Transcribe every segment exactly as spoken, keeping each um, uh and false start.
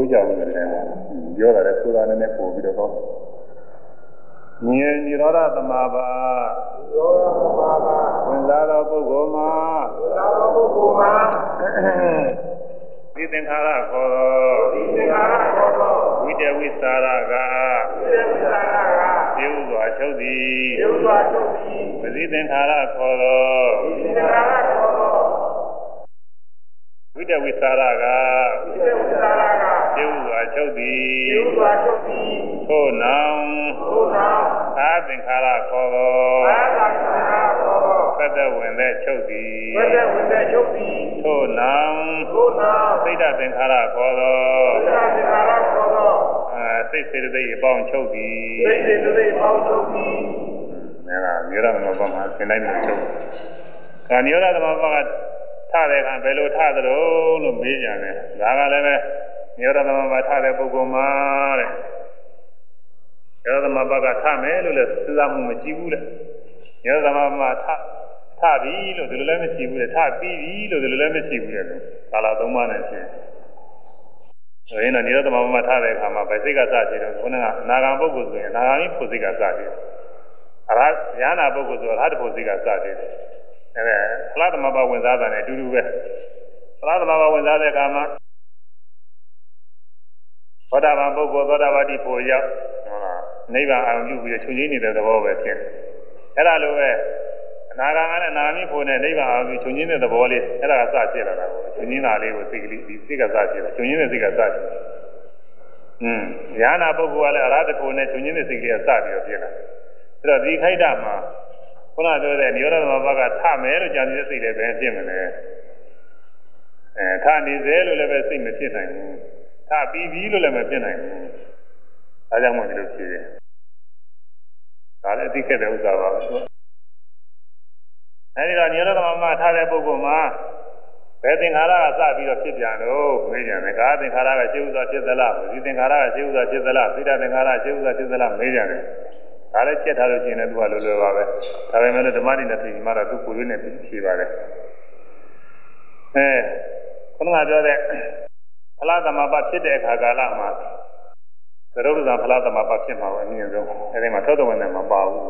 ကြောင်နေတယ်ပြောတာလည်းဆိုတာနည်းနည်းပို့ပြီးတော့နိနိရောဓသမဘာနိရောဓသမဘာဝင်စားသောပုဂ္ဂိုလ်မှာဝင်စားသောပုဂ္ဂိုလ်မှာဒီသင်္ခါရခေါ်သောဒီသင်္ခါရခေါ်သောဝိတဝိသရာကဝိတဝိသရာကသေဥစွာချုပ်သည်သေဥစွာချုပ်သည်ပဇိသင်္ခါရခေါ်သောဒီသင်္ခါရခေါ်သောဝိတဝိသရာကဝိတဝိသရာကသေဥစွာချုပ်သည်သေဥစွာချုပ်သည်ထို့နောင်ထို့နောင်သာသင်္ခါရခေါ်သောသာသင်္ခါရခေါ်သောသတ္တဝင်တဲ့ချုပ်သည်သတ္တဝင်တဲ့ချုပ်သည်ထို့နောင်ထို့နောင်စိတ်သင်္ခါရခေါ်သောစိတ်သင်္ခါရခေါ်သောအဲစိတ်စေတသိက်အပေါင်းချုပ်သည်စိတ်စေတသိက်အပေါင်းချုပ်သည်အဲဒါမြေရသမဘာမှာသင်တိုင်းမှာချုပ်ခါမြေရသမဘာကထတဲ့ခံဘယ်လိုထသလဲလို့မေးကြတယ်ဒါကလည်းပဲမြေရသမဘာထတဲ့ပုဂ္ဂိုလ်မှာတဲ့မြေရသမဘာကထမယ်လို့လည်းစဉ်းစားမှုမရှိဘူးလေမြေရသမဘာထထပြီလို့ဒီလိုလည်းမရှိဘူးလေထပြီးပြီလို့ဒီလိုလည်းမရှိဘူးလေကာလသုံးပါးနဲ့ရှင်ဒါရင်တော့နိရောဓမမထတဲ့အခါမှာဗိစိကစရှိတယ်ခုနကအနာဂံပုဂ္ဂိုလ်ဆိုရင်အနာဂံဖို့စိကစရှိတယ်အရဟဉာဏပုဂ္ဂိုလ်ဆိုရဟတဖို့စိကစရှိတယ်အဲဖလားသမဘာဝင်စားတာနဲ့အတူတူပဲဖလားသမဘာဝင်စားတဲ့အခါမှာသောတာပန်ပုဂ္ဂိုလ်သောတာပတိဖို့ရောက်ဟုတ်လားနိဗ္ဗာန်အောင်ပြုပြီးချုပ်ငြိမ်းနေတဲ့သဘောပဲဖြစ်တယ်အဲ့ဒါလိုပဲအနာဂံနဲ့အနာမိဖို့နဲ့နိဗ္ဗာန်အောင်ပြီးချုပ်ငြိမ်းတဲ့သဘောလေးအဲ့ဒါကစဖြစ်လာတာကိုချုပ်ငြိမ်းတာလေးကိုစိတ်ကလေးဒီစိတ်ကစဖြစ်လာချုပ်ငြိမ်းတဲ့စိတ်ကစဖြစ်อืมဉာဏပုဂ္ဂိုလ်ကလည်းအရဟတဖို့နဲ့ချုပ်ငြိမ်းတဲ့စိတ်ကလေးကစပြီးတော့ဖြစ်လာအဲ့တော့ဒီခိုက်တာမှာခုနပြောတဲ့နိရောဓသမဘာကထမယ်လို့ကြံနေတဲ့စိတ်လည်းပဲဖြစ်မလဲအဲထနေစေလို့လည်းပဲစိတ်မဖြစ်နိုင်ဘူးထပြီးပြီလို့လည်းမဖြစ်နိုင်ဘူးဒါကြောင့်မို့ဒီလိုဖြစ်တယ်ဒါလည်းအသိခဲ့တဲ့ဥစ္စာပါပဲအဲဒီတော့နိရောဓသမဘာထတဲ့ပုဂ္ဂိုလ်မှာဘယ်သင်္ခါရကစပြီးတော့ဖြစ်ပြန်လို့မေးကြတယ်ကာသင်္ခါရကရှင်းဥစွာဖြစ်သလားဒီသင်္ခါရကရှင်းဥစွာဖြစ်သလားသိတသင်္ခါရရှင်းဥစွာဖြစ်သလားမေးကြတယ်ဒါလည်းချက်ထားလို့ရှိရင်လည်းသူကလိုလိုပါပဲဒါပေမဲ့ဓမ္မတိနဲ့ပြင်မှာတော့သူကိုယ်လေးနဲ့ဖြေပါတယ်အဲခုနကပြောတဲ့ဖလားသမဘာဖြစ်တဲ့အခါကာလမှာသရုပ်ဇံဖလားသမဘာဖြစ်မှာပဲအမြင့်ဆုံးအဲဒီမှာသောတဝန်နဲ့မပါဘူး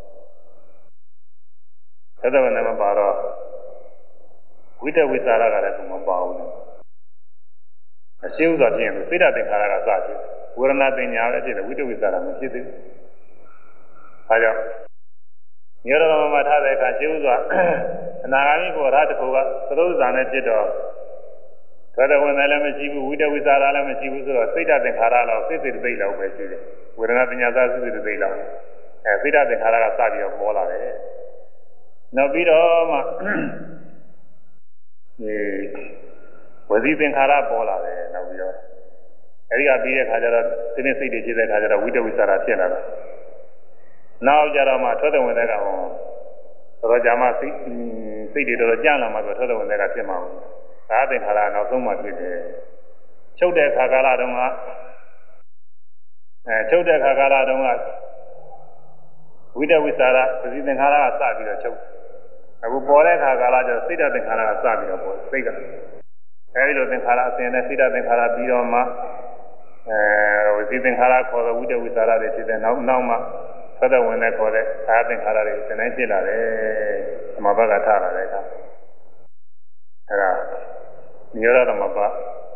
သောတဝန်နဲ့မပါတော့ဝိတဝိသရာကလည်းမပါဘူးအရှိဥစွာဖြစ်ရင်သိတသင်္ခါရကစဖြစ်ဝေဒနာပညာပဲဖြစ်တယ်ဝိတဝိသရာမဖြစ်သေးဘူးအဲကြောင့်နိရောဓမမထားတဲ့အခါရှင်းဥစွာအနာဂါမိဘောရတခုကသရုပ်ဇာနဲ့ဖြစ်တော့သောတဝန်လည်းမရှိဘူးဝိတဝိသရာလည်းမရှိဘူးဆိုတော့စိတ်တသင်္ခါရလောက်စိတ်စိတ်သိလောက်ပဲရှိတယ်ဝေဒနာပညာသာစိတ်စိတ်သိလောက်အဲစိတ်တသင်္ခါရကစပြီးတော့ပေါ်လာတယ်နောက်ပြီးတော့မှဒီဝစီသင်္ခါရပေါ်လာတယ်နောက်ပြီးတော့အဲဒီကပြီးတဲ့ခါကျတော့ဒီနေ့စိတ်တွေဖြစ်တဲ့ခါကျတော့ဝိတဝိသရာဖြစ်လာတာနောက်ကြတော့မှသောတဝန်တဲ့ကဟောတော်ကြာမှစိတ်စိတ်တွေတော်တော်ကြမ်းလာမှဆိုသောတဝန်တဲ့ကဖြစ်မှာဘူးဒါသင်္ခါရနောက်ဆုံးမှဖြစ်တယ်ချုပ်တဲ့ခါကာလတုန်းကအဲချုပ်တဲ့ခါကာလတုန်းကဝိတဝိသရာပစီသင်္ခါရကစပြီးတော့ချုပ်အခုပေါ်တဲ့ခါကာလကျတော့စိတ်သင်္ခါရကစပြီးတော့ပေါ်စိတ်ကအဲဒီလိုသင်္ခါရအစဉ်နဲ့စိတ်သင်္ခါရပြီးတော့မှအဲဝစီသင်္ခါရခေါ်တဲ့ဝိတဝိသရာတွေဖြစ်တဲ့နောက်နောက်မှသောတဝန်နဲ့ခေါ်တဲ့အာသင်္ခါရတွေသင်တိုင်းဖြစ်လာတယ်သမဘကထလာတဲ့အခါအဲဒါနိရောဓသမဘက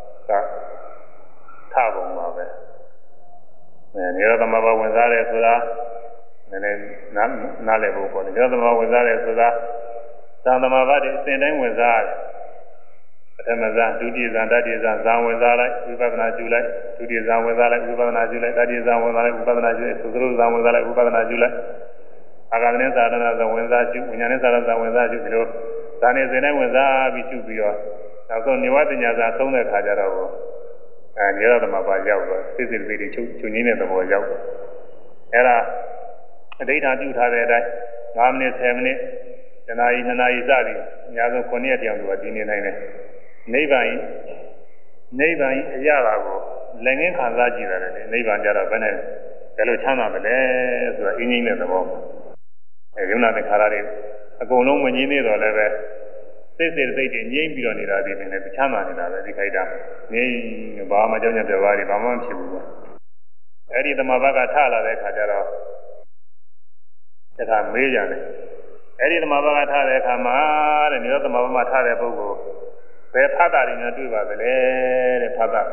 ထပုံပါပဲအဲနိရောဓသမဘဝင်စားတယ်ဆိုတာနည်းနည်းနားနားလည်ဖို့ပေါ့နိရောဓသမဘဝင်စားတယ်ဆိုတာသံသမဘတွေအစဉ်တိုင်းဝင်စားတယ်ပထမဇန်ဒုတိယဇန်တတိယဇန်ဇန်ဝင်စားလိုက်ဝိပဿနာကျူလိုက်ဒုတိယဇန်ဝင်စားလိုက်ဝိပဿနာကျူလိုက်တတိယဇန်ဝင်စားလိုက်ဝိပဿနာကျူလိုက်သုသရုဇန်ဝင်စားလိုက်ဝိပဿနာကျူလိုက်အာဂန္နဲ့သာရဏဇန်ဝင်စားကျူဝိညာဉ်နဲ့သာရဏဇန်ဝင်စားကျူဒီလိုဇာနေစဉ်နဲ့ဝင်စားပြီးကျူပြီးတော့နောက်ဆုံးနိဝတညာဇန်သုံးတဲ့ခါကျတော့အဲနိရောဓသမဘာရောက်တော့စိတ်စိတ်လေးတွေချုပ်ချုပ်ငင်းတဲ့သဘောရောက်တော့အဲဒါအဋ္ဌာပြုထားတဲ့အတိုင်း၅မိနစ်ဆယ်မိနစ်တနာရီနှစ်နာရီစသည်အများဆုံးခုနှစ်ရက်တောင်သူကတည်နေနိုင်တယ်နိဗ္ဗာန်နိဗ္ဗာန်အရာကိုလည်းငင်းခံစားကြည့်ရတယ်နိဗ္ဗာန်ကြတော့ဘယ်နဲ့ဘယ်လိုချမ်းသာမလဲဆိုတာအင်းကြီးတဲ့သဘောအဲယုံနာသင်္ခါရတွေအကုန်လုံးမငြင်းသေးတော့လည်းပဲစိတ်စေစိတ်တွေငြိမ့်ပြီးတော့နေတာဒီနဲ့ချမ်းသာနေတာပဲဒီခိုက်တာငြိမ့်ဘာမှကြောက်ကြပြပါးတွေဘာမှမဖြစ်ဘူးကွာအဲ့ဒီသမဘာကထလာတဲ့ခါကျတော့တခါမေးကြတယ်အဲ့ဒီသမဘာကထတဲ့အခါမှာတဲ့နိရောဓသမဘာမှာထတဲ့ပုဂ္ဂိုလ်ဘယ်ဖတ်တာတွေနဲ့တွေ့ပါသလဲတဲ့ဖတ်တာ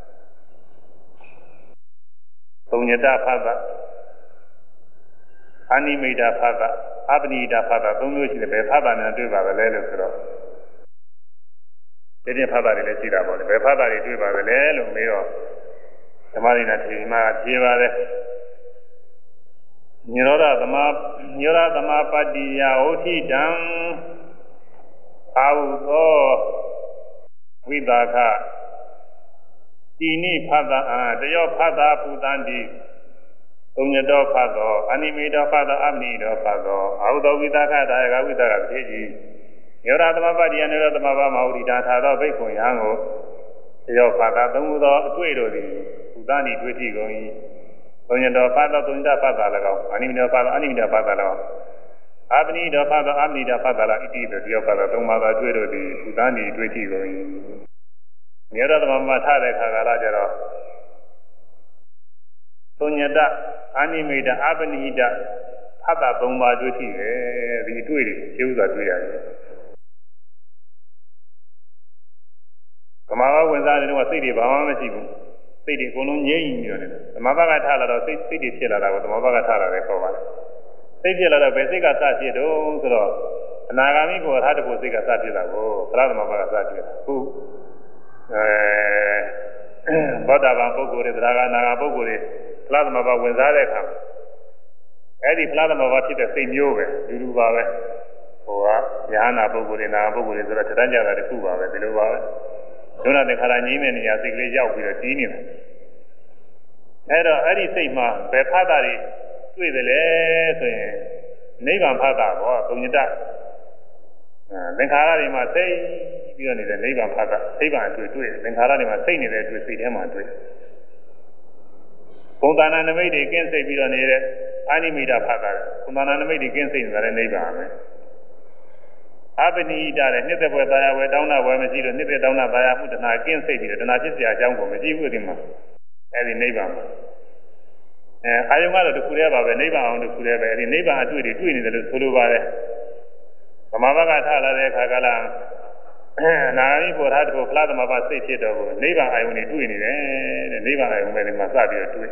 သုံးညတဖတ်တာအနိမိတ်ဖတ်တာအပနိဒဖတ်တာသုံးမျိုးရှိတယ်ဘယ်ဖတ်တာနဲ့တွေ့ပါသလဲလို့ဆိုတော့ဒီတင်ဖတ်တာတွေလည်းရှိတာပေါ့လေဘယ်ဖတ်တာတွေတွေ့ပါသလဲလို့မေးတော့ဓမ္မရိနာထေရီမှာဖြေပါတယ်ညရောဓသမညရောဓသမပတ္တိယဝဋ္ဌိတံအာဟုသောဝိသခတိနိဖတ်တာတယောဖတ်တာပူတန်တိသုံးညတော်ဖတ်သောအနိမိတော်ဖတ်သောအပနိတော်ဖတ်သောအာဟုသောဝိသခတာယကဝိသကဖြစ်ကြီးညရောဓသမပတ္တိယညရောဓသမပမဝဋ္ဌိတံသာသောဘိက္ခုယံကိုတယောဖတ်တာသုံးခုသောအတွေ့တို့သည်ပူတန်တိတွေ့ထိကုန်၏သုံးညတော်ဖတ်သောသုံးညဖတ်တာ၎င်းအနိမိတော်ဖတ်သောအနိမိတော်ဖတ်တာ၎င်းအပနိတော်ဖတ်သောအပနိတော်ဖတ်တာ၎င်းဣတိတို့တယောဖတ်သောသုံးပါးသောအတွေ့တို့သည်ပူတန်တိတွေ့ထိကုန်၏ညရောဓသမပထတဲ့ခါကာလကျတော့သုံးညတအာနိမိတအပနိဒဖတ်တာသုံးပါးတွေ့ထိတယ်ဒီအတွေ့တွေရှင်းဥစွာတွေ့ရတယ်သမဘာဝင်စားတဲ့တော့စိတ်တွေဘာမှမရှိဘူးစိတ်တွေအကုန်လုံးငြိမ့်ပြီးတော့နေတယ်သမဘာကထလာတော့စိတ်စိတ်တွေဖြစ်လာတာကိုသမဘာကထလာတယ်ခေါ်ပါတယ်စိတ်ဖြစ်လာတော့ဘယ်စိတ်ကစဖြစ်တော့ဆိုတော့အနာဂါမိကိုအရဟတကိုစိတ်ကစဖြစ်တာကိုသရသမဘာကစဖြစ်တာခုအဲဘောဓဘာပုဂ္ဂိုလ်တွေသရဂနာဂပုဂ္ဂိုလ်တွေဖလားသမဘာဝင်စားတဲ့အခါအဲ့ဒီဖလားသမဘာဖြစ်တဲ့စိတ်မျိုးပဲလူလူပါပဲဟိုကယဟနာပုဂ္ဂိုလ်တွေနာဂပုဂ္ဂိုလ်တွေဆိုတော့ထထကြတာတစ်ခုပါပဲဒီလိုပါပဲဒုနာသင်္ခါရငြိမ်းတဲ့နေရာစိတ်ကလေးရောက်ပြီးတော့တီးနေတယ်အဲ့တော့အဲ့ဒီစိတ်မှာဘယ်ဖတ်တာတွေတွေ့တယ်လဲဆိုရင်နိဗ္ဗာန်ဖတ်တာပေါ့သုံးညတသင်္ခါရတွေမှာစိတ်ပြီးတော့နေတဲ့နိဗ္ဗာန်ဖတ်တာနိဗ္ဗာန်အတွေ့တွေ့သင်္ခါရတွေမှာစိတ်နေတဲ့အတွေ့စိတ်ထဲမှာတွေ့ဘုံသာနာနမိတ်တွေကင်းစိတ်ပြီးတော့နေတဲ့အာနိမိတဖတ်တာဘုံသာနာနမိတ်တွေကင်းစိတ်နေတာလည်းနိဗ္ဗာန်ပဲအပနိဒတဲ့နှစ်သက်ပွဲသာယာဝဲတောင်းတာဝဲမရှိလို့နှစ်သက်တောင်းတာသာယာမှုတဏှာကင်းစိတ်ပြီးတော့တဏှာဖြစ်เสียအကြောင်းကိုမရှိဘူးဒီမှာအဲဒီနိဗ္ဗာန်မှာအဲအာယုံကတော့တစ်ခုတည်းပါပဲနိဗ္ဗာန်အောင်တစ်ခုတည်းပဲအဲဒီနိဗ္ဗာန်အတွေ့တွေတွေ့နေတယ်လို့ဆိုလိုပါတယ်ဗမာဘကထလာတဲ့အခါကလာနာဂိပေါ်ထားတဲ့ဖလားသမဘာစိတ်ဖြစ်တော့ကိုနိဗ္ဗာန်အာယုံတွေတွေ့နေတယ်တဲ့နိဗ္ဗာန်အာယုံပဲဒီမှာစပြီးတော့တွေ့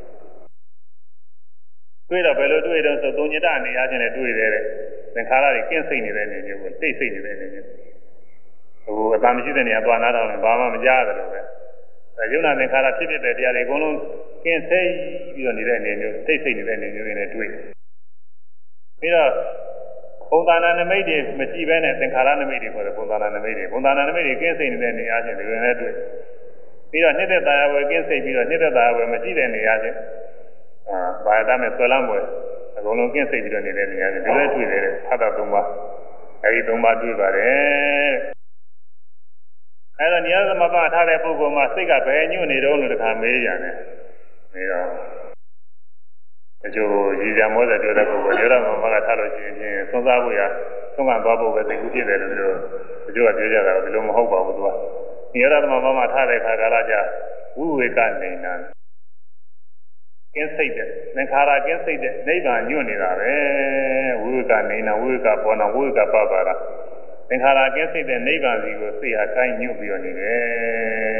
တွေ့တော့ဘယ်လိုတွေ့တော့ဆိုသုံးညတအနေအားဖြင့်လည်းတွေ့တယ်တဲ့သင်္ခါရတွေကင်းစိတ်နေတဲ့နေမျိုးကိုစိတ်စိတ်နေတဲ့နေမျိုးဟိုအတမရှိတဲ့နေရာသွားနာတော့လည်းဘာမှမကြားရတယ်လို့ပဲအဲယုံနာသင်္ခါရဖြစ်ဖြစ်တဲ့တရားတွေအကုန်လုံးကင်းစိတ်ပြီးတော့နေတဲ့နေမျိုးစိတ်စိတ်နေတဲ့နေမျိုးတွေနဲ့တွေ့ပြီးတော့ဘုံသာနာနမိတ်တွေမရှိဘဲနဲ့သင်္ခါရနမိတ်တွေခေါ်တယ်ဘုံသာနာနမိတ်တွေဘုံသာနာနမိတ်တွေကင်းစိတ်နေတဲ့နေရာချင်းဒီလိုနဲ့တွေ့ပြီးတော့နှစ်သက်တရားဝယ်ကင်းစိတ်ပြီးတော့နှစ်သက်တရားဝယ်မရှိတဲ့နေရာချင်းအာဘာသာမဲ့ဆွဲလမ်းပွဲအကုန်လုံးကင်းစိတ်ပြီးတော့နေတဲ့နေရာချင်းဒီလိုတွေ့တယ်ဖတ်တာသုံးပါအဲဒီသုံးပါတွေ့ပါတယ်အဲဒါညောသမပထားတဲ့ပုဂ္ဂိုလ်မှာစိတ်ကဘယ်ညွတ်နေတော့လို့တခါမေးရတယ်မေးတော့အကျိုးရည်ရမောတဲ့ပြောတဲ့ပုဂ္ဂိုလ်ညောသမပကထားလို့ရှိရင်သုံးစားဖို့ရသုံးကသွားဖို့ပဲသိကူဖြစ်တယ်လို့ပြောအကျိုးကပြောကြတာဒီလိုမဟုတ်ပါဘူးသူကညောသမပမှာထားတဲ့ခါကာလကြဝိဝေကနေနာကင်းစိတ်တဲ့သင်္ခါရကင်းစိတ်တဲ့နိဗ္ဗာန်ညွတ်နေတာပဲဝိဝေကနေနာဝိဝေကပေါ်နာဝိဝေကပပါရာသင်္ခါရကင်းစိတ်တဲ့နိဗ္ဗာန်စီကိုသိဟာကိုင်းညွတ်ပြီးတော့နေတယ်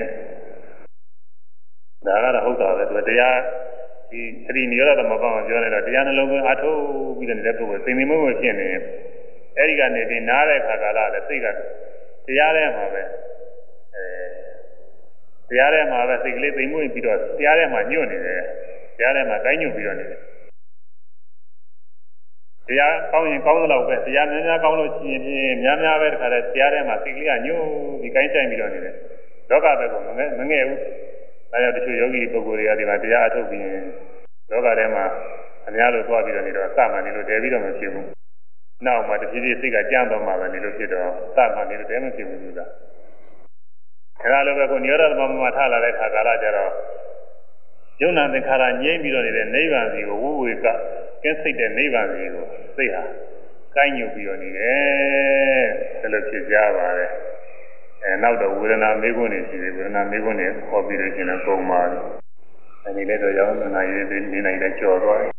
ဒါကတော့ဟုတ်တာပဲသူတရားဒီအရိနိရောဓသမဘာမှာပြောနေတော့တရားနှလုံးသွင်းအထုတ်ပြီးတော့နေတဲ့ပုဂ္ဂိုလ်သိနေမှုကိုဖြစ်နေအဲဒီကနေပြီးနားတဲ့ခါကာလလည်းစိတ်ကတရားထဲမှာပဲအဲတရားထဲမှာပဲစိတ်ကလေးသိမှုပြီးတော့တရားထဲမှာညွတ်နေတယ်တရားထဲမှာကိုင်းညွတ်ပြီးတော့နေတယ်တရားကောင်းရင်ကောင်းသလောက်ပဲတရားများများကောင်းလို့ရှိရင်များများပဲတခါတည်းတရားထဲမှာစိတ်ကလေးကညှို့ပြီးကိုင်းဆိုင်ပြီးတော့နေတယ်လောကဘက်ကိုမငဲ့မငဲ့ဘူးဒါကြောင့်တချို့ယောဂီပုဂ္ဂိုလ်တွေကဒီမှာတရားအထုတ်ပြီးရင်လောကထဲမှာအများလို့သွားပြီးတော့နေတော့စမှန်နေလို့တည်ပြီးတော့မဖြစ်ဘူးနောက်မှတဖြည်းဖြည်းစိတ်ကကြမ်းသွားမှပဲနေလို့ဖြစ်တော့စမှန်နေလို့တည်မဖြစ်ဘူးသူကအဲဒါလိုပဲကိုနိရောဓသမမှာထလာတဲ့ခါကာလကျတော့ယုံနာသင်္ခါရငြိမ့်ပြီးတော့နေတဲ့နိဗ္ဗာန်စီကိုဝိဝေကကင်းစိတ်တဲ့နိဗ္ဗာန်စီကိုသိဟာကိုင်းညုပ်ပြီးတော့နေတယ်ဒါလိုဖြစ်ကြပါလေအဲနောက်တော့ဝေဒနာမေးခွန်းနေရှိတယ်ဝေဒနာမေးခွန်းနေဟောပြီးလို့ရှင်လည်းပုံပါပြီအဲဒီလည်းတော့ရောင်းနာရေးနေနိုင်တဲ့ကြော်သွားတယ်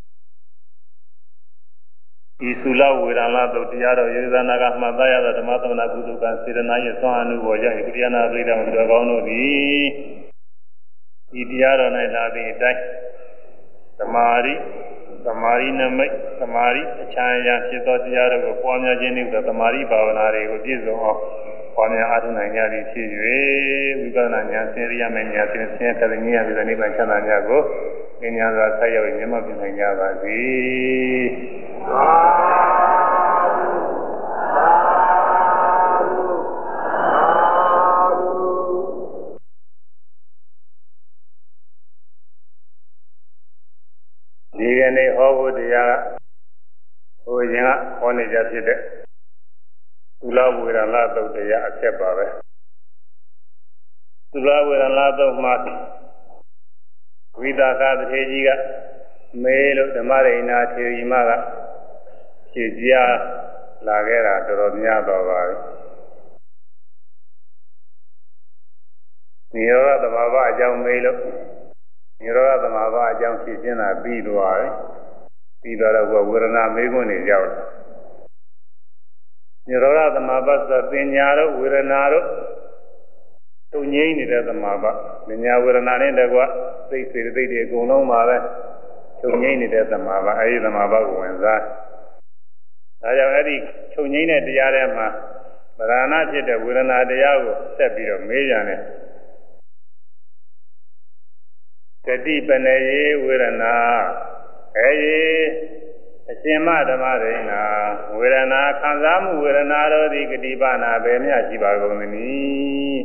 ဤသုလဝေဒနာတို့တရားတော်ယေဇနာကမှတ်သားရသောဓမ္မသမဏကုသကစေတနာရဲ့သွန်အမှုပေါ်ကြောင့်ဣတိယနာပရိဒံသူတော်ကောင်းတို့သည်ဤတရားတော်၌လာသည့်အတိုင်းသမာဓိသမာဓိနမိတ်သမာဓိအချမ်းအရာဖြစ်သောတရားတို့ကိုပွားများခြင်းနှင့်သမာဓိဘာဝနာတွေကိုပြည့်စုံအောင်ပွားများအားထုတ်နိုင်ကြသည်ဖြစ်၍ဝိပဿနာဉာဏ်ဆင်းရဲမယ်ဉာဏ်ဆင်းရဲတဲ့ဉာဏ်ပြီးတဲ့နိဗ္ဗာန်ချမ်းသာများကိုဉာဏ်များစွာဆက်ရောက်မြတ်မပြနိုင်ကြပါစေ။သာဓုသာဓုသာဓုဒီကနေ့ဟောဖို့တရားဟိုရင်ကဟောနေကြဖြစ်တဲ့သုလဝေဒနာသုတ်တရားအဖြစ်ပါပဲသုလဝေဒနာသုတ်မှာဝိသကတထေကြီးကမေးလို့ဓမ္မရိဏထေရီမကဖြည့်ကြလာခဲ့တာတော်တော်များတော့ပါပြီနိရောဓသမဘာအကြောင်းမေးလို့နိရောဓသမဘာအကြောင်းဖြည့်ရှင်းတာပြီးသွားပြီပြီးတော့တော့ဝေဒနာမေးခွန်းနေရောက်တယ်နိရောဓသမဘာဆိုပညာတို့ဝေဒနာတို့သူငြိမ့်နေတဲ့သမဘာပညာဝေဒနာနဲ့တကွသိစေတသိက်တွေအကုန်လုံးပါပဲချုပ်ငြိမ့်နေတဲ့သမဘာအဲဒီသမဘာကိုဝင်စားဒါကြောင့်အဲ့ဒီချုပ်ငြိမ့်တဲ့တရားထဲမှာဗရဏဖြစ်တဲ့ဝေဒနာတရားကိုဆက်ပြီးတော့မေးကြတယ်ဂတိပနေယေဝေဒနာအေအရှင်မဓမ္မရိဏဝေဒနာခံစားမှုဝေဒနာတို့သည်ဂတိပနာဘယ်မျှရှိပါကုန်သနည်း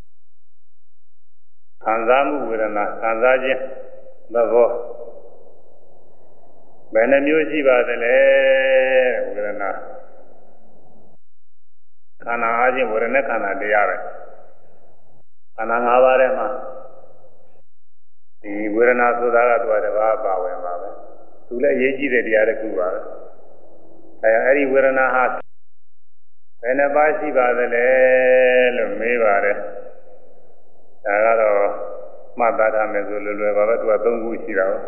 ခံစားမှုဝေဒနာခံစားခြင်းသဘောဘယ်နှမျိုးရှိပါသလဲဝေဒနာခန္ဓာအချင်းဝေဒနာခန္ဓာတရားပဲခန္ဓာ၅ပါးထဲမှာဒီဝေဒနာဆိုတာကသူကတပါးပါဝင်ပါပဲသူလည်းအရေးကြီးတဲ့တရားတစ်ခုပါပဲအဲအဲ့ဒီဝေဒနာဟာဘယ်နှပါးရှိပါသလဲလို့မေးပါတယ်ဒါကတော့မှတ်သားထားမယ်ဆိုလွယ်လွယ်ပါပဲသူက၃ခုရှိတာပါ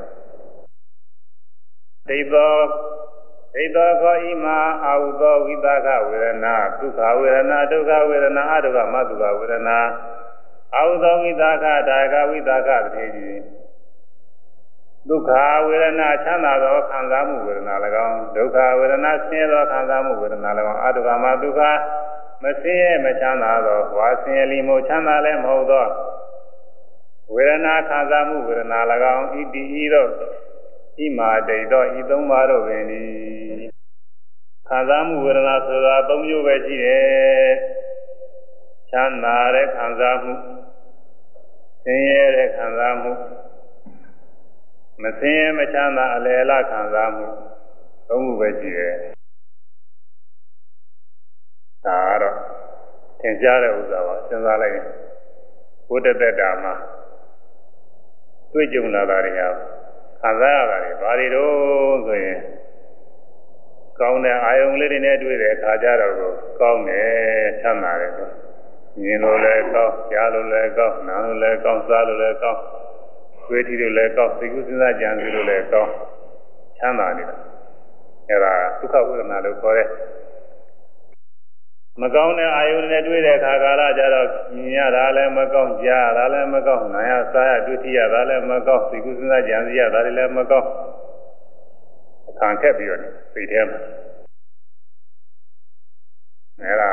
ဒိဋ္ဌောဒိဋ္ဌောခောဣမာအာဟုသောဝိသကဝေဒနာဒုက္ခဝေဒနာဒုက္ခဝေဒနာအဒုက္ခမဒုက္ခဝေဒနာအာဟုသောဝိသကဒါကဝိသကတထေကြီးဒုက္ခဝေဒနာချမ်းသာသောခံစားမှုဝေဒနာ၎င်းဒုက္ခဝေဒနာဆင်းရဲသောခံစားမှုဝေဒနာ၎င်းအဒုက္ခမဒုက္ခမဆင်းရဲမချမ်းသာသောဝါဆင်းရဲလီမို့ချမ်းသာလည်းမဟုတ်သောဝေဒနာခံစားမှုဝေဒနာ၎င်းဣတိဤတို့ဣမာဒိဋ္ဌောဤသုံးပါးတို့ပင်ဒီခံစားမှုဝေဒနာဆိုတာသုံးမျိုးပဲရှိတယ်ချမ်းသာတဲ့ခံစားမှုဆင်းရဲတဲ့ခံစားမှုမဆင်းရဲမချမ်းသာအလယ်လခံစားမှုသုံးခုပဲရှိတယ်ဒါကတော့သင်ကြားတဲ့ဥစ္စာပါစဉ်းစားလိုက်ရင်ဘုဒ္ဓသက်တာမှာတွေ့ကြုံလာတာတွေဟာခံစားရတာတွေဘာတွေတော့ဆိုရင်ကောင်းတဲ့အာယုံလေးတွေနဲ့တွေ့တဲ့အခါကျတော့ကောင်းတယ်ချမ်းသာတယ်ဆိုမြင်လို့လည်းကောင်းကြားလို့လည်းကောင်းနားလို့လည်းကောင်းစားလို့လည်းကောင်းဝေထီလို့လည်းကောင်းသိကုစဉ်းစားကြံစည်လို့လည်းကောင်းချမ်းသာနေတာအဲဒါဒုက္ခဝေဒနာလို့ခေါ်တဲ့မကောင်းတဲ့အာယုန်နဲ့တွေ့တဲ့အခါကာလကျတော့မြင်ရတာလည်းမကောင်းကြားရတာလည်းမကောင်းနားရစားရတွေ့ထိရတာလည်းမကောင်းသိကုစဉ်းစားကြံစည်ရတာလည်းမကောင်းခံခက်ပြီးတော့စိတ်ထဲမှာအဲဒါ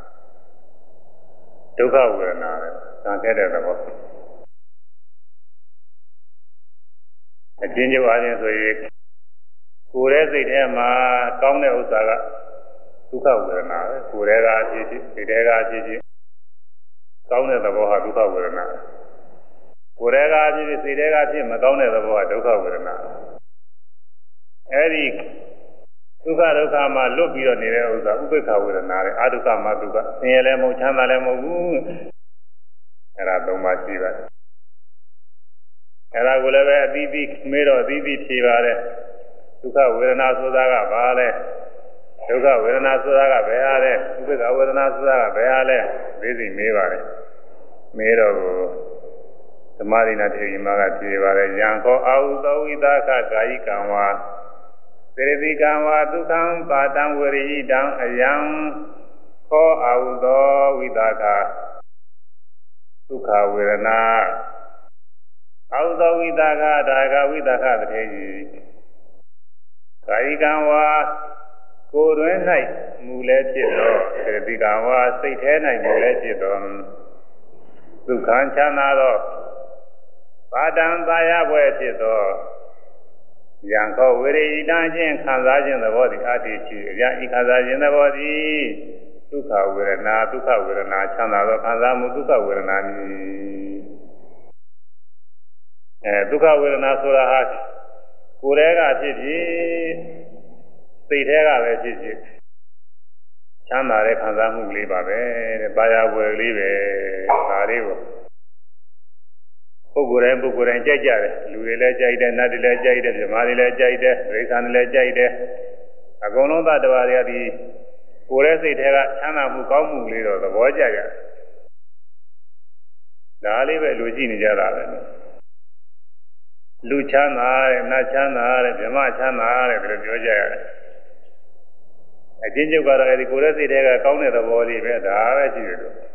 ဒုက္ခဝေဒနာပဲခံခက်တဲ့သဘောအကျဉ်းချုပ်အားဖြင့်ဆိုရင်ကိုယ်ရဲ့စိတ်ထဲမှာကောင်းတဲ့ဥစ္စာကဒုက္ခဝေဒနာပဲကိုယ်ရဲ့ကအဖြစ်ဖြစ်စိတ်ထဲကအဖြစ်ဖြစ်ကောင်းတဲ့သဘောဟာဒုက္ခဝေဒနာကိုယ်ရဲ့ကအဖြစ်ဖြစ်စိတ်ထဲကအဖြစ်မကောင်းတဲ့သဘောဟာဒုက္ခဝေဒနာအဲဒီဒုက္ခဒုက္ခမှာလွတ်ပြီးတော့နေတဲ့ဥစ္စာဥပေက္ခဝေဒနာနဲ့အဒုက္ခမဒုက္ခဆင်းရဲလည်းမဟုတ်ချမ်းသာလည်းမဟုတ်ဘူးအဲ့ဒါသုံးပါးရှိပါတယ်အဲ့ဒါကိုလည်းပဲအသီးသီးမေးတော့အသီးသီးဖြေပါတယ်ဒုက္ခဝေဒနာဆိုတာကဘာလဲဒုက္ခဝေဒနာဆိုတာကဘယ်ဟာလဲဥပိ္ပခဝေဒနာဆိုတာကဘယ်ဟာလဲသိသိမေးပါလေမေးတော့ဓမ္မရိနာထေရီမကဖြေပါလေယံခောအာဟုသောဝိသကကာယိကံဝါသေရတိကံဝါဒုက္ခံပါတံဝရိတံအယံခောအာဟုသောဝိသကဒုက္ခဝေဒနာအာဟုသောဝိသကဒါကဝိသကတည်းကြီးကာယိကံဝါကိုယ်တွင်၌မူလဲဖြစ်သောသေရတိကံဝါစိတ်ထဲ၌မူလဲဖြစ်သောဒုက္ခံချမ်းသာသောပါဒံသာယဘွယ်ဖြစ်သောယံခောဝိရိတံချင်းခံစားခြင်းသဘောသည်အတ္တိရှိအရာဤခံစားခြင်းသဘောသည်ဒုက္ခဝေဒနာဒုက္ခဝေဒနာချမ်းသာသောခံစားမှုဒုက္ခဝေဒနာမည်အဲဒုက္ခဝေဒနာဆိုတာဟာကိုယ်တည်းကဖြစ်ဖြစ်စိတ်ထဲကပဲဖြစ်ဖြစ်ချမ်းသာတဲ့ခံစားမှုလေးပါပဲတဲ့ပါရဝယ်လေးပဲဒါလေးကိုပုဂ္ဂိုလ်တိုင်းပုဂ္ဂိုလ်တိုင်းကြိုက်ကြတယ်လူတွေလည်းကြိုက်တယ်နတ်တွေလည်းကြိုက်တယ်မြမာတွေလည်းကြိုက်တယ်ဒိဋ္ဌာန်တွေလည်းကြိုက်တယ်အကုန်လုံးသတ္တဝါတွေကဒီကိုယ်ရဲ့စိတ်ထဲကချမ်းသာမှုကောင်းမှုလေးတော့သဘောကျကြတယ်ဒါလေးပဲလူကြည့်နေကြတာပဲလူချမ်းသာတဲ့နတ်ချမ်းသာတဲ့မြမချမ်းသာတဲ့ဒါလိုပြောကြရတယ်အချင်းချုပ်ကတော့အဲဒီကိုယ်ရဲ့စိတ်ထဲကကောင်းတဲ့သဘောလေးပဲဒါပဲရှိတယ်လို့